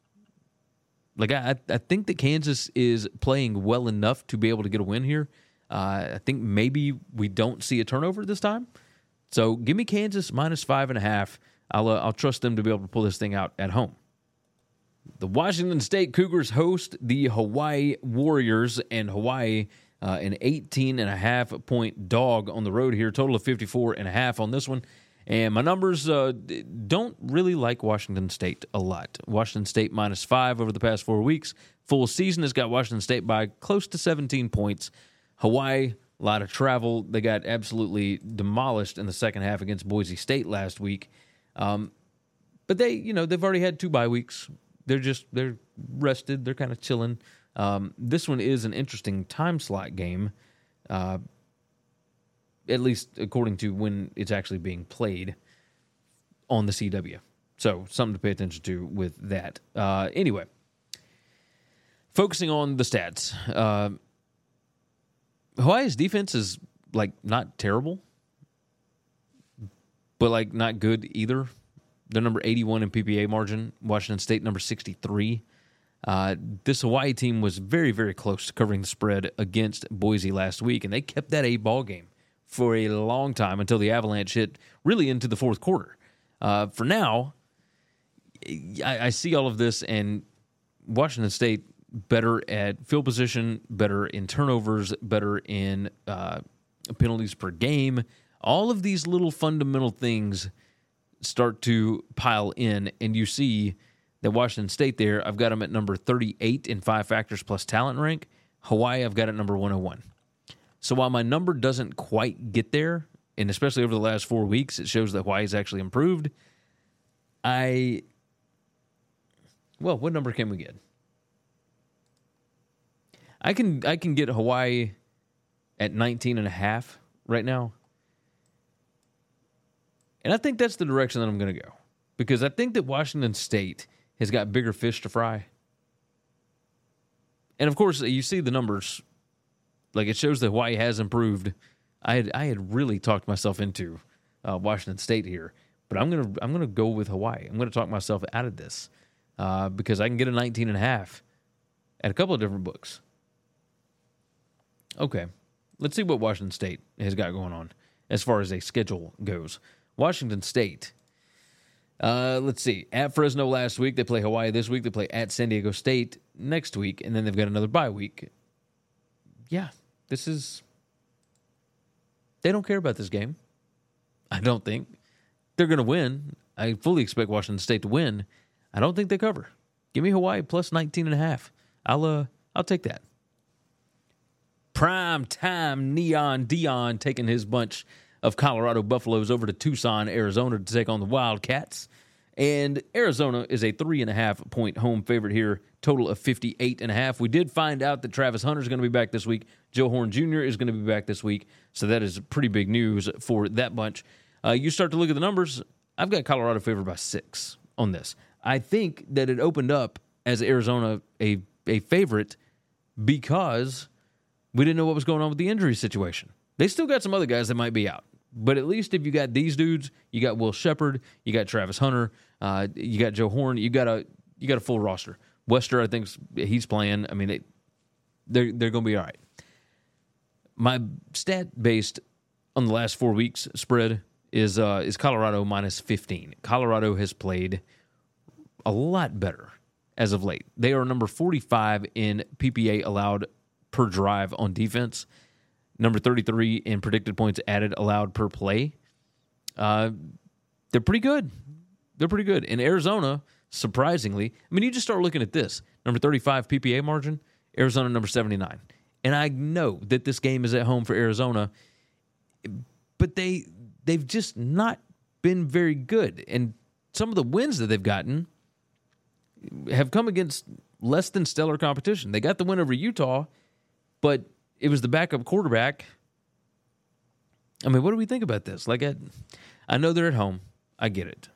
I think that Kansas is playing well enough to be able to get a win here. I think maybe we don't see a turnover this time. So give me Kansas minus 5.5. I'll trust them to be able to pull this thing out at home. The Washington State Cougars host the Hawaii Warriors, and Hawaii an 18.5-point dog on the road here. Total of 54.5 on this one. And my numbers don't really like Washington State a lot. Washington State minus 5 over the past 4 weeks. Full season has got Washington State by close to 17 points. Hawaii, a lot of travel. They got absolutely demolished in the second half against Boise State last week. But they've already had 2 bye weeks. They're rested. They're kind of chilling. This one is an interesting time slot game, at least according to when it's actually being played on the CW. So something to pay attention to with that. Anyway, focusing on the stats. Hawaii's defense is not terrible, but not good either. They're number 81 in PPA margin. Washington State number 63. This Hawaii team was very, very close to covering the spread against Boise last week, and they kept that a ball game for a long time until the Avalanche hit really into the fourth quarter. For now, I see all of this, and Washington State better at field position, better in turnovers, better in penalties per game. All of these little fundamental things start to pile in, and you see that Washington State there, I've got them at number 38 in 5 factors plus talent rank. Hawaii, I've got at number 101. So while my number doesn't quite get there, and especially over the last 4 weeks, it shows that Hawaii's actually improved. Well, what number can we get? I can get Hawaii at 19.5 right now. And I think that's the direction that I'm going to go. Because I think that Washington State has got bigger fish to fry. And, of course, you see the numbers. Like, it shows that Hawaii has improved. I had really talked myself into Washington State here. But I'm gonna go with Hawaii. I'm going to talk myself out of this. Because I can get a 19.5 at a couple of different books. Okay. Let's see what Washington State has got going on as far as a schedule goes. Washington State. Let's see. At Fresno last week. They play Hawaii this week. They play at San Diego State next week. And then they've got another bye week. Yeah. They don't care about this game. I don't think. They're going to win. I fully expect Washington State to win. I don't think they cover. Give me Hawaii plus 19.5. I'll take that. Prime time Neon Dion taking his bunch of Colorado Buffaloes over to Tucson, Arizona to take on the Wildcats. And Arizona is a 3.5 point home favorite here, total of 58.5. We did find out that Travis Hunter is going to be back this week. Joe Horn Jr. is going to be back this week. So that is pretty big news for that bunch. You start to look at the numbers. I've got Colorado favored by 6 on this. I think that it opened up as Arizona a favorite because we didn't know what was going on with the injury situation. They still got some other guys that might be out. But at least if you got these dudes, you got Will Shepard, you got Travis Hunter, you got Joe Horn, you got a full roster. Wester, I think he's playing. I mean, they're going to be all right. My stat based on the last 4 weeks spread is Colorado minus 15. Colorado has played a lot better as of late. They are number 45 in PPA allowed per drive on defense. Number 33 in predicted points added allowed per play. They're pretty good. They're pretty good. In Arizona, surprisingly, I mean, you just start looking at this. Number 35 PPA margin, Arizona number 79. And I know that this game is at home for Arizona, but they've just not been very good. And some of the wins that they've gotten have come against less than stellar competition. They got the win over Utah, but it was the backup quarterback. I mean, what do we think about this? Like, I know they're at home. I get it.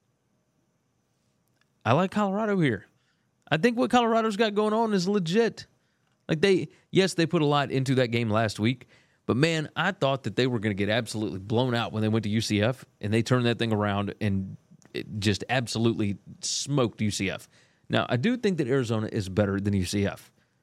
I like Colorado here. I think what Colorado's got going on is legit. Like, they put a lot into that game last week, but man, I thought that they were going to get absolutely blown out when they went to UCF, and they turned that thing around and it just absolutely smoked UCF. Now, I do think that Arizona is better than UCF.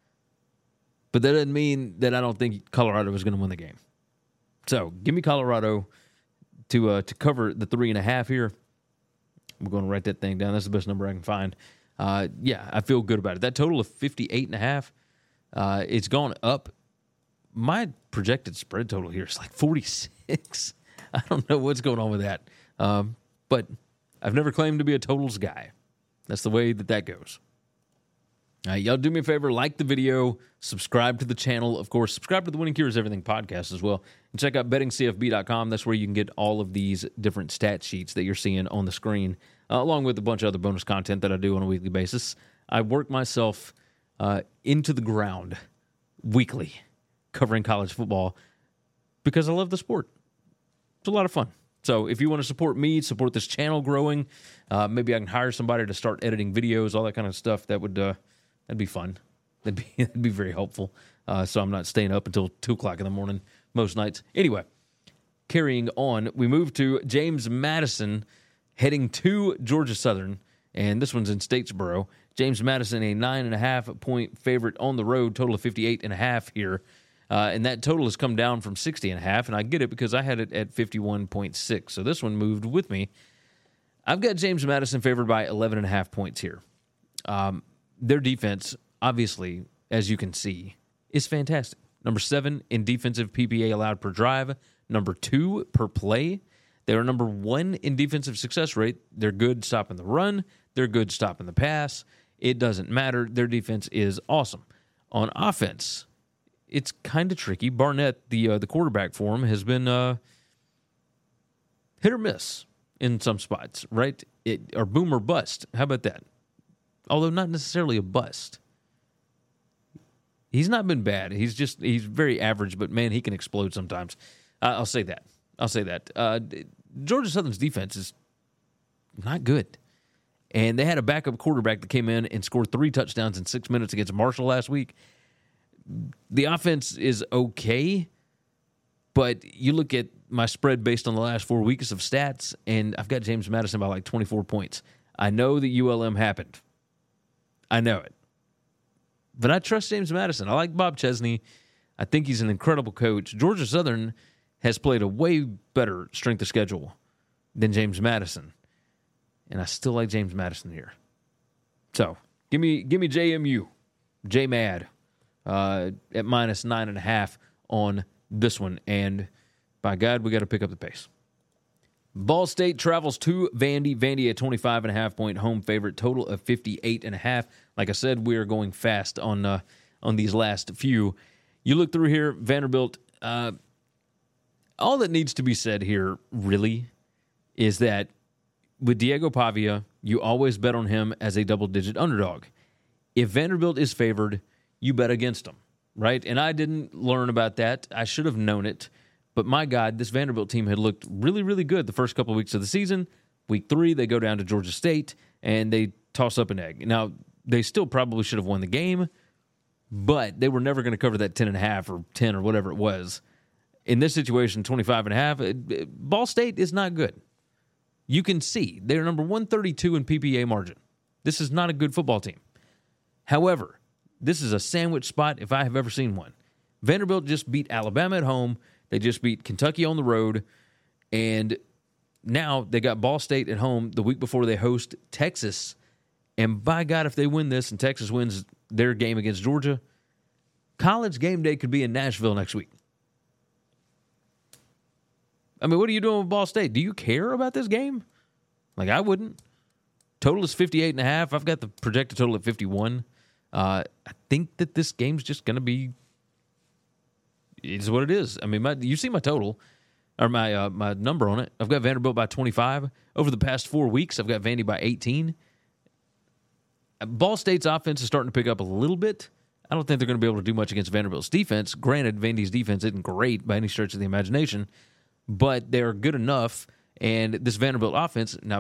But that doesn't mean that I don't think Colorado is going to win the game. So, give me Colorado to cover the 3.5 here. I'm going to write that thing down. That's the best number I can find. Yeah, I feel good about it. That total of 58.5, it's gone up. My projected spread total here is like 46. I don't know what's going on with that. But I've never claimed to be a totals guy. That's the way that goes. Y'all do me a favor, like the video, subscribe to the channel. Of course, subscribe to the Winning Cures Everything podcast as well. And check out bettingcfb.com. That's where you can get all of these different stat sheets that you're seeing on the screen, along with a bunch of other bonus content that I do on a weekly basis. I work myself into the ground weekly covering college football because I love the sport. It's a lot of fun. So if you want to support me, support this channel growing, maybe I can hire somebody to start editing videos, all that kind of stuff, that'd be fun. That'd be very helpful. So I'm not staying up until 2 o'clock in the morning most nights. Anyway, carrying on, we move to James Madison heading to Georgia Southern, and this one's in Statesboro. James Madison, a 9.5 point favorite on the road, total of 58.5 here. And that total has come down from 60.5, and I get it because I had it at 51.6. So this one moved with me. I've got James Madison favored by 11.5 points here. Their defense, obviously, as you can see, is fantastic. Number 7 in defensive PPA allowed per drive. Number 2 per play. They are number 1 in defensive success rate. They're good stopping the run. They're good stopping the pass. It doesn't matter. Their defense is awesome. On offense, it's kind of tricky. Barnett, the quarterback for him, has been hit or miss in some spots, right? Or boom or bust. How about that? Although not necessarily a bust. He's not been bad. He's very average, but man, he can explode sometimes. I'll say that. Georgia Southern's defense is not good. And they had a backup quarterback that came in and scored 3 touchdowns in 6 minutes against Marshall last week. The offense is okay, but you look at my spread based on the last 4 weeks of stats, and I've got James Madison by like 24 points. I know that ULM happened. I know it. But I trust James Madison. I like Bob Chesney. I think he's an incredible coach. Georgia Southern has played a way better strength of schedule than James Madison. And I still like James Madison here. So, give me JMU, J-Mad, at minus 9.5 on this one. And by God, we got to pick up the pace. Ball State travels to Vandy. Vandy a 25.5-point home favorite, total of 58.5. Like I said, we are going fast on these last few. You look through here, Vanderbilt. All that needs to be said here, really, is that with Diego Pavia, you always bet on him as a double-digit underdog. If Vanderbilt is favored, you bet against them, right? And I didn't learn about that. I should have known it. But my God, this Vanderbilt team had looked really, really good the first couple of weeks of the season. Week 3, they go down to Georgia State, and they toss up an egg. Now, they still probably should have won the game, but they were never going to cover that 10.5 or 10 or whatever it was. In this situation, 25.5, Ball State is not good. You can see they're number 132 in PPA margin. This is not a good football team. However, this is a sandwich spot if I have ever seen one. Vanderbilt just beat Alabama at home. They just beat Kentucky on the road. And now they got Ball State at home the week before they host Texas. And by God, if they win this and Texas wins their game against Georgia, College game day could be in Nashville next week. I mean, what are you doing with Ball State? Do you care about this game? Like, I wouldn't. Total is 58.5. I've got the projected total at 51. I think that this game's just going to be, it's what it is. I mean, you see my total, or my number on it. I've got Vanderbilt by 25. Over the past 4 weeks, I've got Vandy by 18. Ball State's offense is starting to pick up a little bit. I don't think they're going to be able to do much against Vanderbilt's defense. Granted, Vandy's defense isn't great by any stretch of the imagination, but they're good enough. And this Vanderbilt offense, now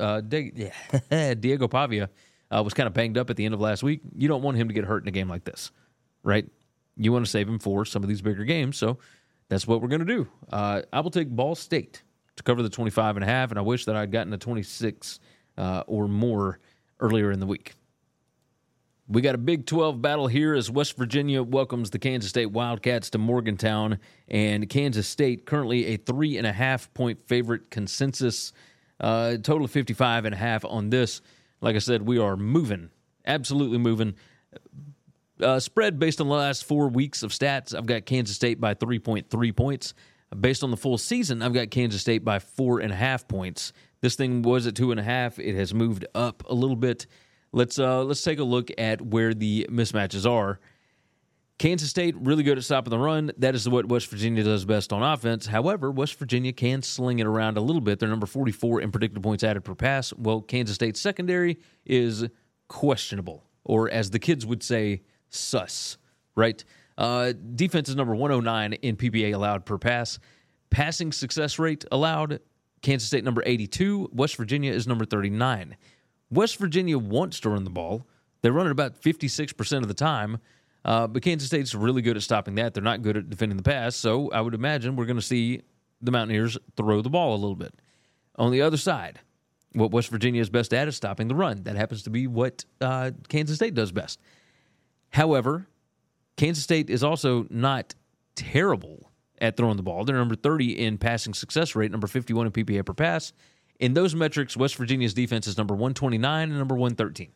Diego Pavia was kind of banged up at the end of last week. You don't want him to get hurt in a game like this, right? You want to save him for some of these bigger games, so that's what we're going to do. I will take Ball State to cover the 25.5, and I wish that I'd gotten a 26 or more earlier in the week. We got a Big 12 battle here as West Virginia welcomes the Kansas State Wildcats to Morgantown, and Kansas State currently a 3.5-point favorite consensus, total of 55.5 on this. Like I said, we are moving, absolutely moving. Spread based on the last 4 weeks of stats, I've got Kansas State by 3.3 points. Based on the full season, I've got Kansas State by 4.5 points. This thing was at 2.5. It has moved up a little bit. Let's take a look at where the mismatches are. Kansas State, really good at stopping the run. That is what West Virginia does best on offense. However, West Virginia can sling it around a little bit. They're number 44 in predicted points added per pass. Well, Kansas State's secondary is questionable, or as the kids would say, sus, right? Defense is number 109 in PPA allowed per pass. Passing success rate allowed, Kansas State number 82. West Virginia is number 39. West Virginia wants to run the ball. They run it about 56% of the time, but Kansas State's really good at stopping that. They're not good at defending the pass, so I would imagine we're going to see the Mountaineers throw the ball a little bit. On the other side, what West Virginia is best at is stopping the run. That happens to be what Kansas State does best. However, Kansas State is also not terrible at throwing the ball. They're number 30 in passing success rate, number 51 in PPA per pass. In those metrics, West Virginia's defense is number 129 and number 113.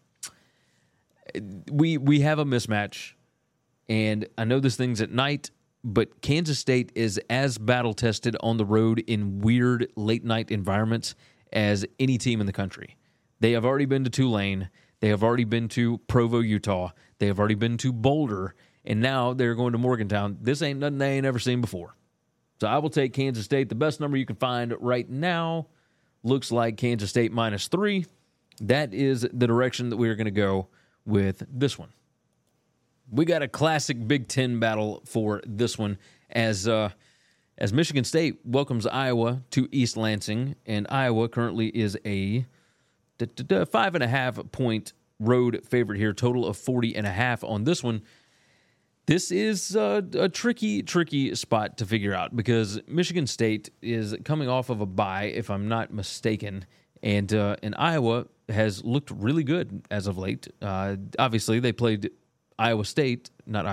We have a mismatch, and I know this thing's at night, but Kansas State is as battle-tested on the road in weird late-night environments as any team in the country. They have already been to Tulane. They have already been to Provo, Utah. They have already been to Boulder. and now they're going to Morgantown. This ain't nothing they ain't ever seen before. So I will take Kansas State. The best number you can find right now looks like Kansas State -3. That is the direction that we are going to go with this one. We got a classic Big Ten battle for this one as Michigan State welcomes Iowa to East Lansing, and Iowa currently is a 5.5-point road favorite here, total of 40.5 on this one. This is a tricky spot to figure out because Michigan State is coming off of a bye, if I'm not mistaken, and Iowa has looked really good as of late. Obviously, they played Ohio State,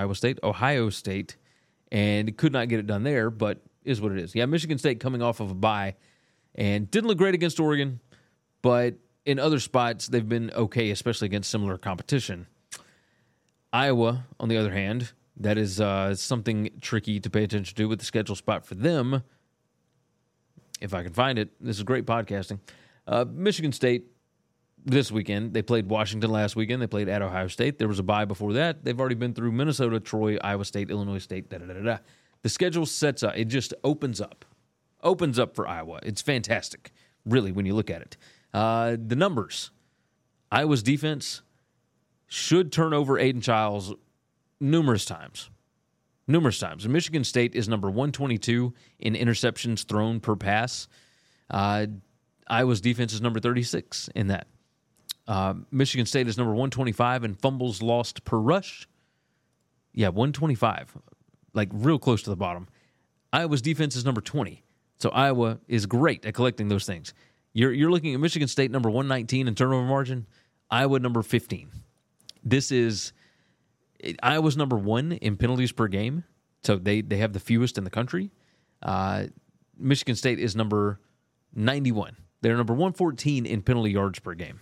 and could not get it done there, but is what it is. Yeah, Michigan State coming off of a bye and didn't look great against Oregon, but in other spots, they've been okay, especially against similar competition. Iowa, on the other hand, that is something tricky to pay attention to with the schedule spot for them. If I can find it. This is great podcasting. Michigan State this weekend. They played Washington last weekend. They played at Ohio State. There was a bye before that. They've already been through Minnesota, Troy, Iowa State, Illinois State, da-da-da-da. The schedule sets up. It just opens up. Opens up for Iowa. It's fantastic, really, when you look at it. The numbers. Iowa's defense should turn over Aiden Childs numerous times. And Michigan State is number 122 in interceptions thrown per pass. Iowa's defense is number 36 in that. Michigan State is number 125 in fumbles lost per rush. Yeah, 125. Like real close to the bottom. Iowa's defense is number 20. So Iowa is great at collecting those things. You're looking at Michigan State number 119 in turnover margin. Iowa number 15. Iowa's number 1 in penalties per game. So they have the fewest in the country. Michigan State is number 91. They're number 114 in penalty yards per game.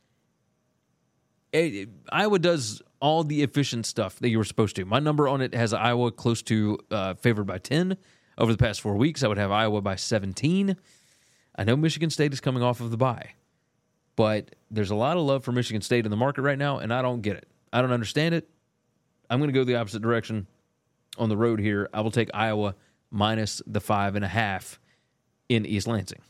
Iowa does all the efficient stuff that you were supposed to. My number on it has Iowa close to favored by 10. Over the past 4 weeks, I would have Iowa by 17. I know Michigan State is coming off of the bye, but there's a lot of love for Michigan State in the market right now, and I don't get it. I don't understand it. I'm going to go the opposite direction on the road here. I will take Iowa minus the 5.5 in East Lansing.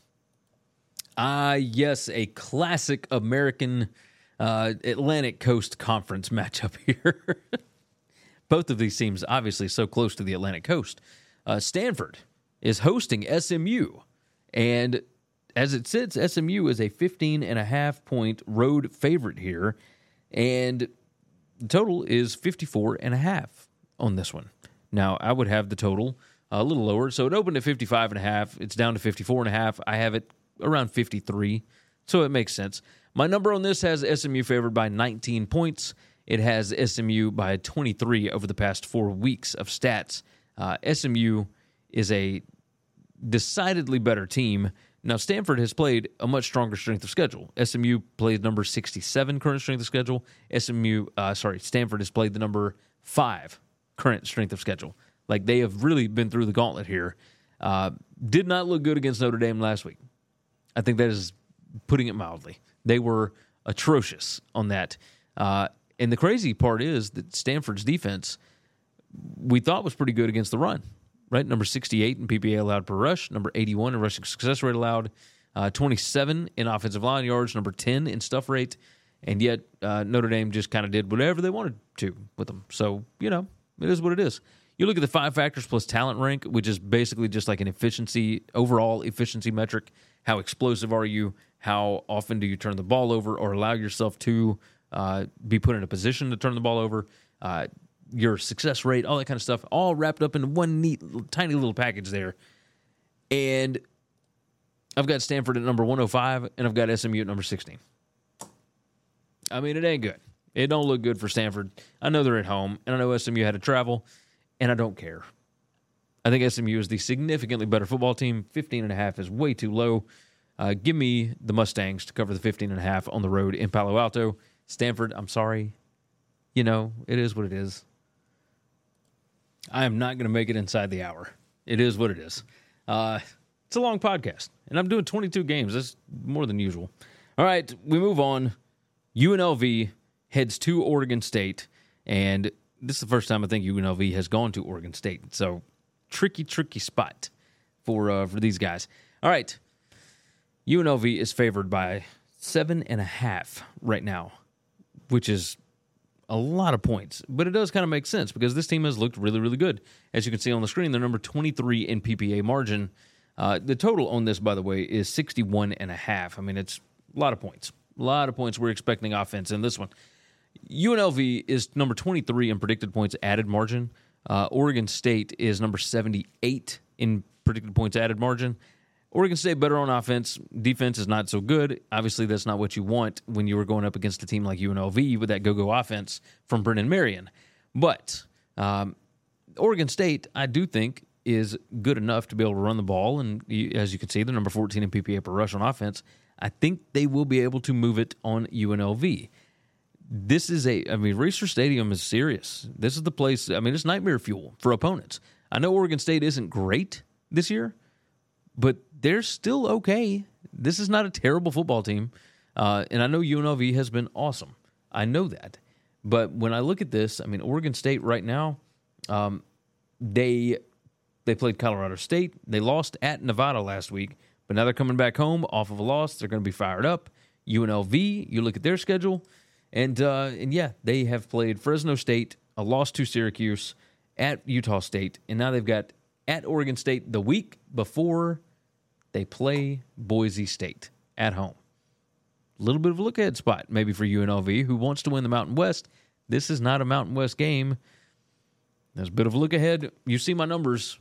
Yes, a classic American Atlantic Coast Conference matchup here. Both of these teams obviously so close to the Atlantic Coast. Stanford is hosting SMU, and as it sits, SMU is a 15.5-point road favorite here, and the total is 54.5 on this one. Now, I would have the total a little lower, so it opened at 55.5. It's down to 54.5. I have it around 53, so it makes sense. My number on this has SMU favored by 19 points. It has SMU by 23 over the past 4 weeks of stats. SMU is a decidedly better team. Now, Stanford has played a much stronger strength of schedule. SMU played number 67 current strength of schedule. Stanford has played the number 5 current strength of schedule. Like, they have really been through the gauntlet here. Did not look good against Notre Dame last week. I think that is putting it mildly. They were atrocious on that. And the crazy part is that Stanford's defense, we thought was pretty good against the run, right? Number 68 in PPA allowed per rush, number 81 in rushing success rate allowed, 27 in offensive line yards, number 10 in stuff rate, and yet Notre Dame just kind of did whatever they wanted to with them. So, it is what it is. You look at the 5 factors plus talent rank, which is basically just like an overall efficiency metric. How explosive are you? How often do you turn the ball over or allow yourself to be put in a position to turn the ball over? Your success rate, all that kind of stuff, all wrapped up in one neat, tiny little package there. And I've got Stanford at number 105, and I've got SMU at number 16. I mean, it ain't good. It don't look good for Stanford. I know they're at home, and I know SMU had to travel, and I don't care. I think SMU is the significantly better football team. 15.5 is way too low. Give me the Mustangs to cover the 15.5 on the road in Palo Alto. Stanford, I'm sorry. It is what it is. I am not going to make it inside the hour. It is what it is. It's a long podcast, and I'm doing 22 games. That's more than usual. All right, we move on. UNLV heads to Oregon State, and this is the first time I think UNLV has gone to Oregon State. So tricky spot for these guys. All right. UNLV is favored by 7.5 right now, which is a lot of points. But it does kind of make sense because this team has looked really, really good. As you can see on the screen, they're number 23 in PPA margin. The total on this, by the way, is 61.5. I mean, it's a lot of points. A lot of points. We're expecting offense in this one. UNLV is number 23 in predicted points added margin. Oregon State is number 78 in predicted points added margin. Oregon State better on offense. Defense is not so good. Obviously, that's not what you want when you were going up against a team like UNLV with that go-go offense from Brennan Marion. But Oregon State, I do think, is good enough to be able to run the ball. And as you can see, they're number 14 in PPA per rush on offense. I think they will be able to move it on UNLV. This is Reser Stadium is serious. This is the place, it's nightmare fuel for opponents. I know Oregon State isn't great this year, but they're still okay. This is not a terrible football team. And I know UNLV has been awesome. I know that. But when I look at this, Oregon State right now, they played Colorado State. They lost at Nevada last week, but now they're coming back home off of a loss. They're going to be fired up. UNLV, you look at their schedule, and they have played Fresno State, a loss to Syracuse, at Utah State, and now they've got at Oregon State the week before they play Boise State at home. A little bit of a look-ahead spot maybe for UNLV, who wants to win the Mountain West. This is not a Mountain West game. There's a bit of a look ahead. You see my numbers.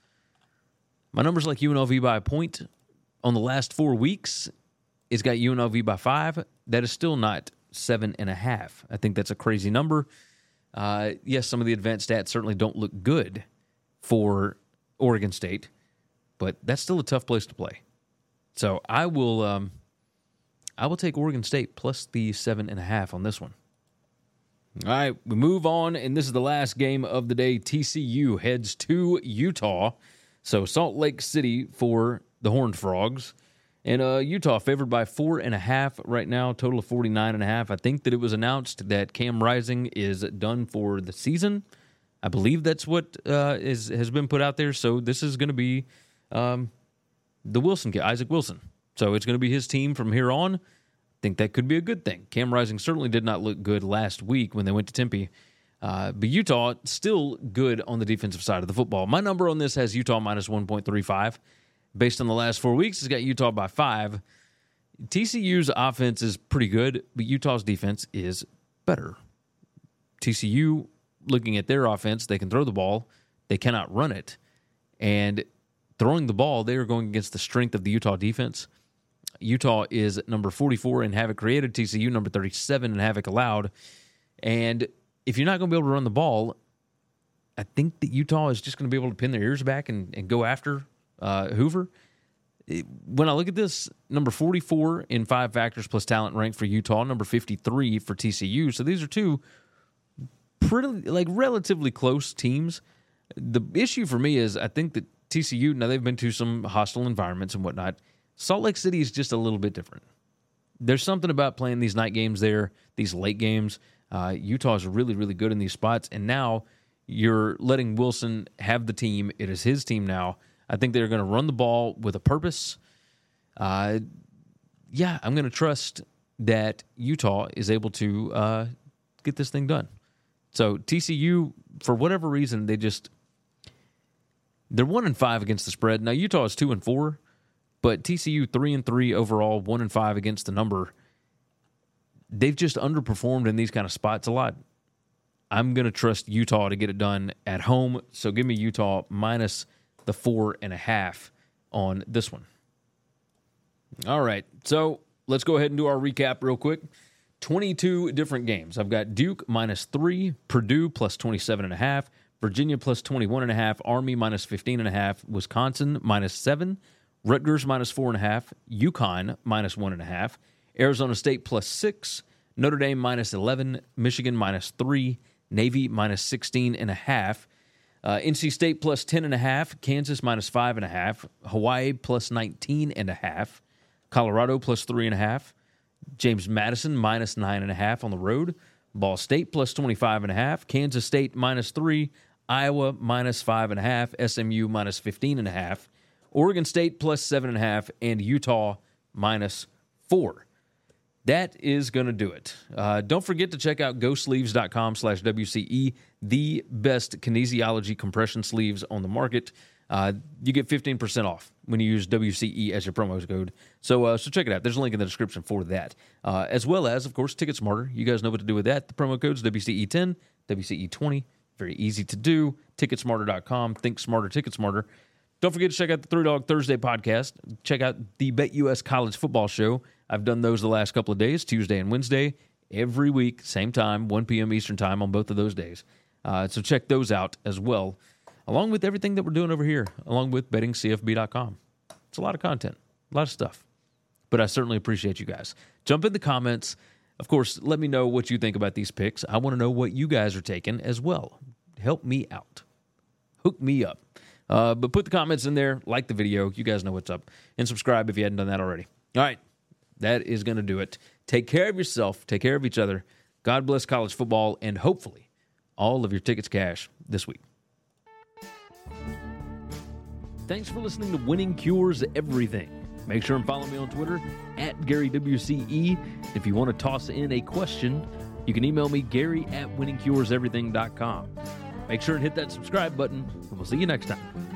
My numbers like UNLV by a point on the last 4 weeks. It's got UNLV by 5. That is still not 7.5. I think that's a crazy number. Yes, some of the advanced stats certainly don't look good for Oregon State, but that's still a tough place to play. So I will take Oregon State plus the 7.5 on this one. All right, we move on, and this is the last game of the day. TCU heads to Utah. So Salt Lake City for the Horned Frogs. And Utah favored by 4.5 right now, total of 49.5. I think that it was announced that Cam Rising is done for the season. I believe that's what has been put out there. So this is going to be the Wilson kid, Isaac Wilson. So it's going to be his team from here on. I think that could be a good thing. Cam Rising certainly did not look good last week when they went to Tempe. But Utah still good on the defensive side of the football. My number on this has Utah minus 1.35. Based on the last 4 weeks, it's got Utah by 5. TCU's offense is pretty good, but Utah's defense is better. TCU, looking at their offense, they can throw the ball. They cannot run it. And throwing the ball, they are going against the strength of the Utah defense. Utah is number 44 in havoc created. TCU number 37 in havoc allowed. And if you're not going to be able to run the ball, I think that Utah is just going to be able to pin their ears back and go after Hoover. When I look at this, number 44 in 5 factors plus talent ranked for Utah, number 53 for TCU. So these are two pretty, relatively close teams. The issue for me is I think that TCU, now they've been to some hostile environments and whatnot. Salt Lake City is just a little bit different. There's something about playing these night games there, these late games. Utah is really, really good in these spots. And now you're letting Wilson have the team. It is his team now. I think they're going to run the ball with a purpose. I'm going to trust that Utah is able to get this thing done. So TCU, for whatever reason, they're 1-5 against the spread. Now Utah is 2-4, but TCU 3-3 overall, 1-5 against the number. They've just underperformed in these kind of spots a lot. I'm going to trust Utah to get it done at home. So give me Utah minus the 4.5 on this one. All right, so let's go ahead and do our recap real quick. 22 different games. I've got Duke minus 3, Purdue plus 27.5, Virginia plus 21.5, Army minus 15.5, Wisconsin minus 7, Rutgers minus 4.5, UConn minus 1.5, Arizona State plus 6, Notre Dame minus 11, Michigan minus 3, Navy minus 16.5, NC State plus 10.5, Kansas minus 5.5, Hawaii plus 19.5, Colorado plus 3.5, James Madison minus 9.5 on the road, Ball State plus 25.5, Kansas State -3, Iowa -5.5, SMU -15.5, Oregon State plus 7.5, and Utah -4. That is going to do it. Don't forget to check out GoSleeves.com/WCE, the best kinesiology compression sleeves on the market. You get 15% off when you use WCE as your promo code. So check it out. There's a link in the description for that. As well as, of course, Ticket Smarter. You guys know what to do with that. The promo code's WCE10, WCE20. Very easy to do. Ticketsmarter.com. Think smarter, Ticket Smarter. Don't forget to check out the Three Dog Thursday podcast. Check out the BetUS College Football Show. I've done those the last couple of days, Tuesday and Wednesday, every week, same time, 1 p.m. Eastern time on both of those days. So check those out as well, along with everything that we're doing over here, along with bettingcfb.com. It's a lot of content, a lot of stuff. But I certainly appreciate you guys. Jump in the comments. Of course, let me know what you think about these picks. I want to know what you guys are taking as well. Help me out. Hook me up. But put the comments in there, like the video. You guys know what's up. And subscribe if you hadn't done that already. All right. That is going to do it. Take care of yourself. Take care of each other. God bless college football, and hopefully all of your tickets cash this week. Thanks for listening to Winning Cures Everything. Make sure and follow me on Twitter @GaryWCE. If you want to toss in a question, you can email me, Gary@winningcureseverything.com. Make sure and hit that subscribe button, and we'll see you next time.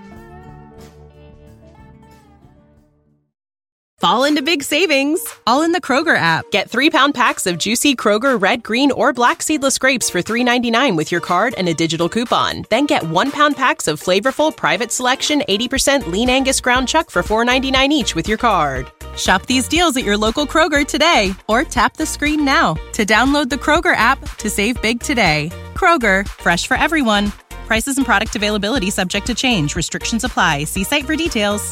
Fall into big savings, all in the Kroger app. Get 3-pound packs of juicy Kroger red, green, or black seedless grapes for $3.99 with your card and a digital coupon. Then get 1-pound packs of flavorful Private Selection 80% lean Angus ground chuck for $4.99 each with your card. Shop these deals at your local Kroger today, or tap the screen now to download the Kroger app to save big today. Kroger, fresh for everyone. Prices and product availability subject to change. Restrictions apply. See site for details.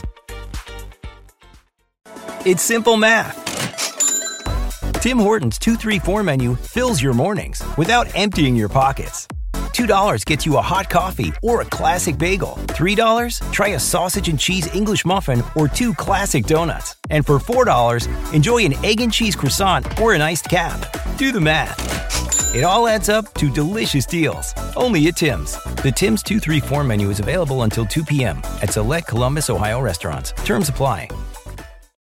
It's simple math. Tim Hortons 2-3-4 menu fills your mornings without emptying your pockets. $2 gets you a hot coffee or a classic bagel. $3, try a sausage and cheese English muffin or 2 classic donuts. And for $4, enjoy an egg and cheese croissant or an iced cap. Do the math. It all adds up to delicious deals. Only at Tim's. The Tim's 2-3-4 menu is available until 2 p.m. at select Columbus, Ohio restaurants. Terms apply.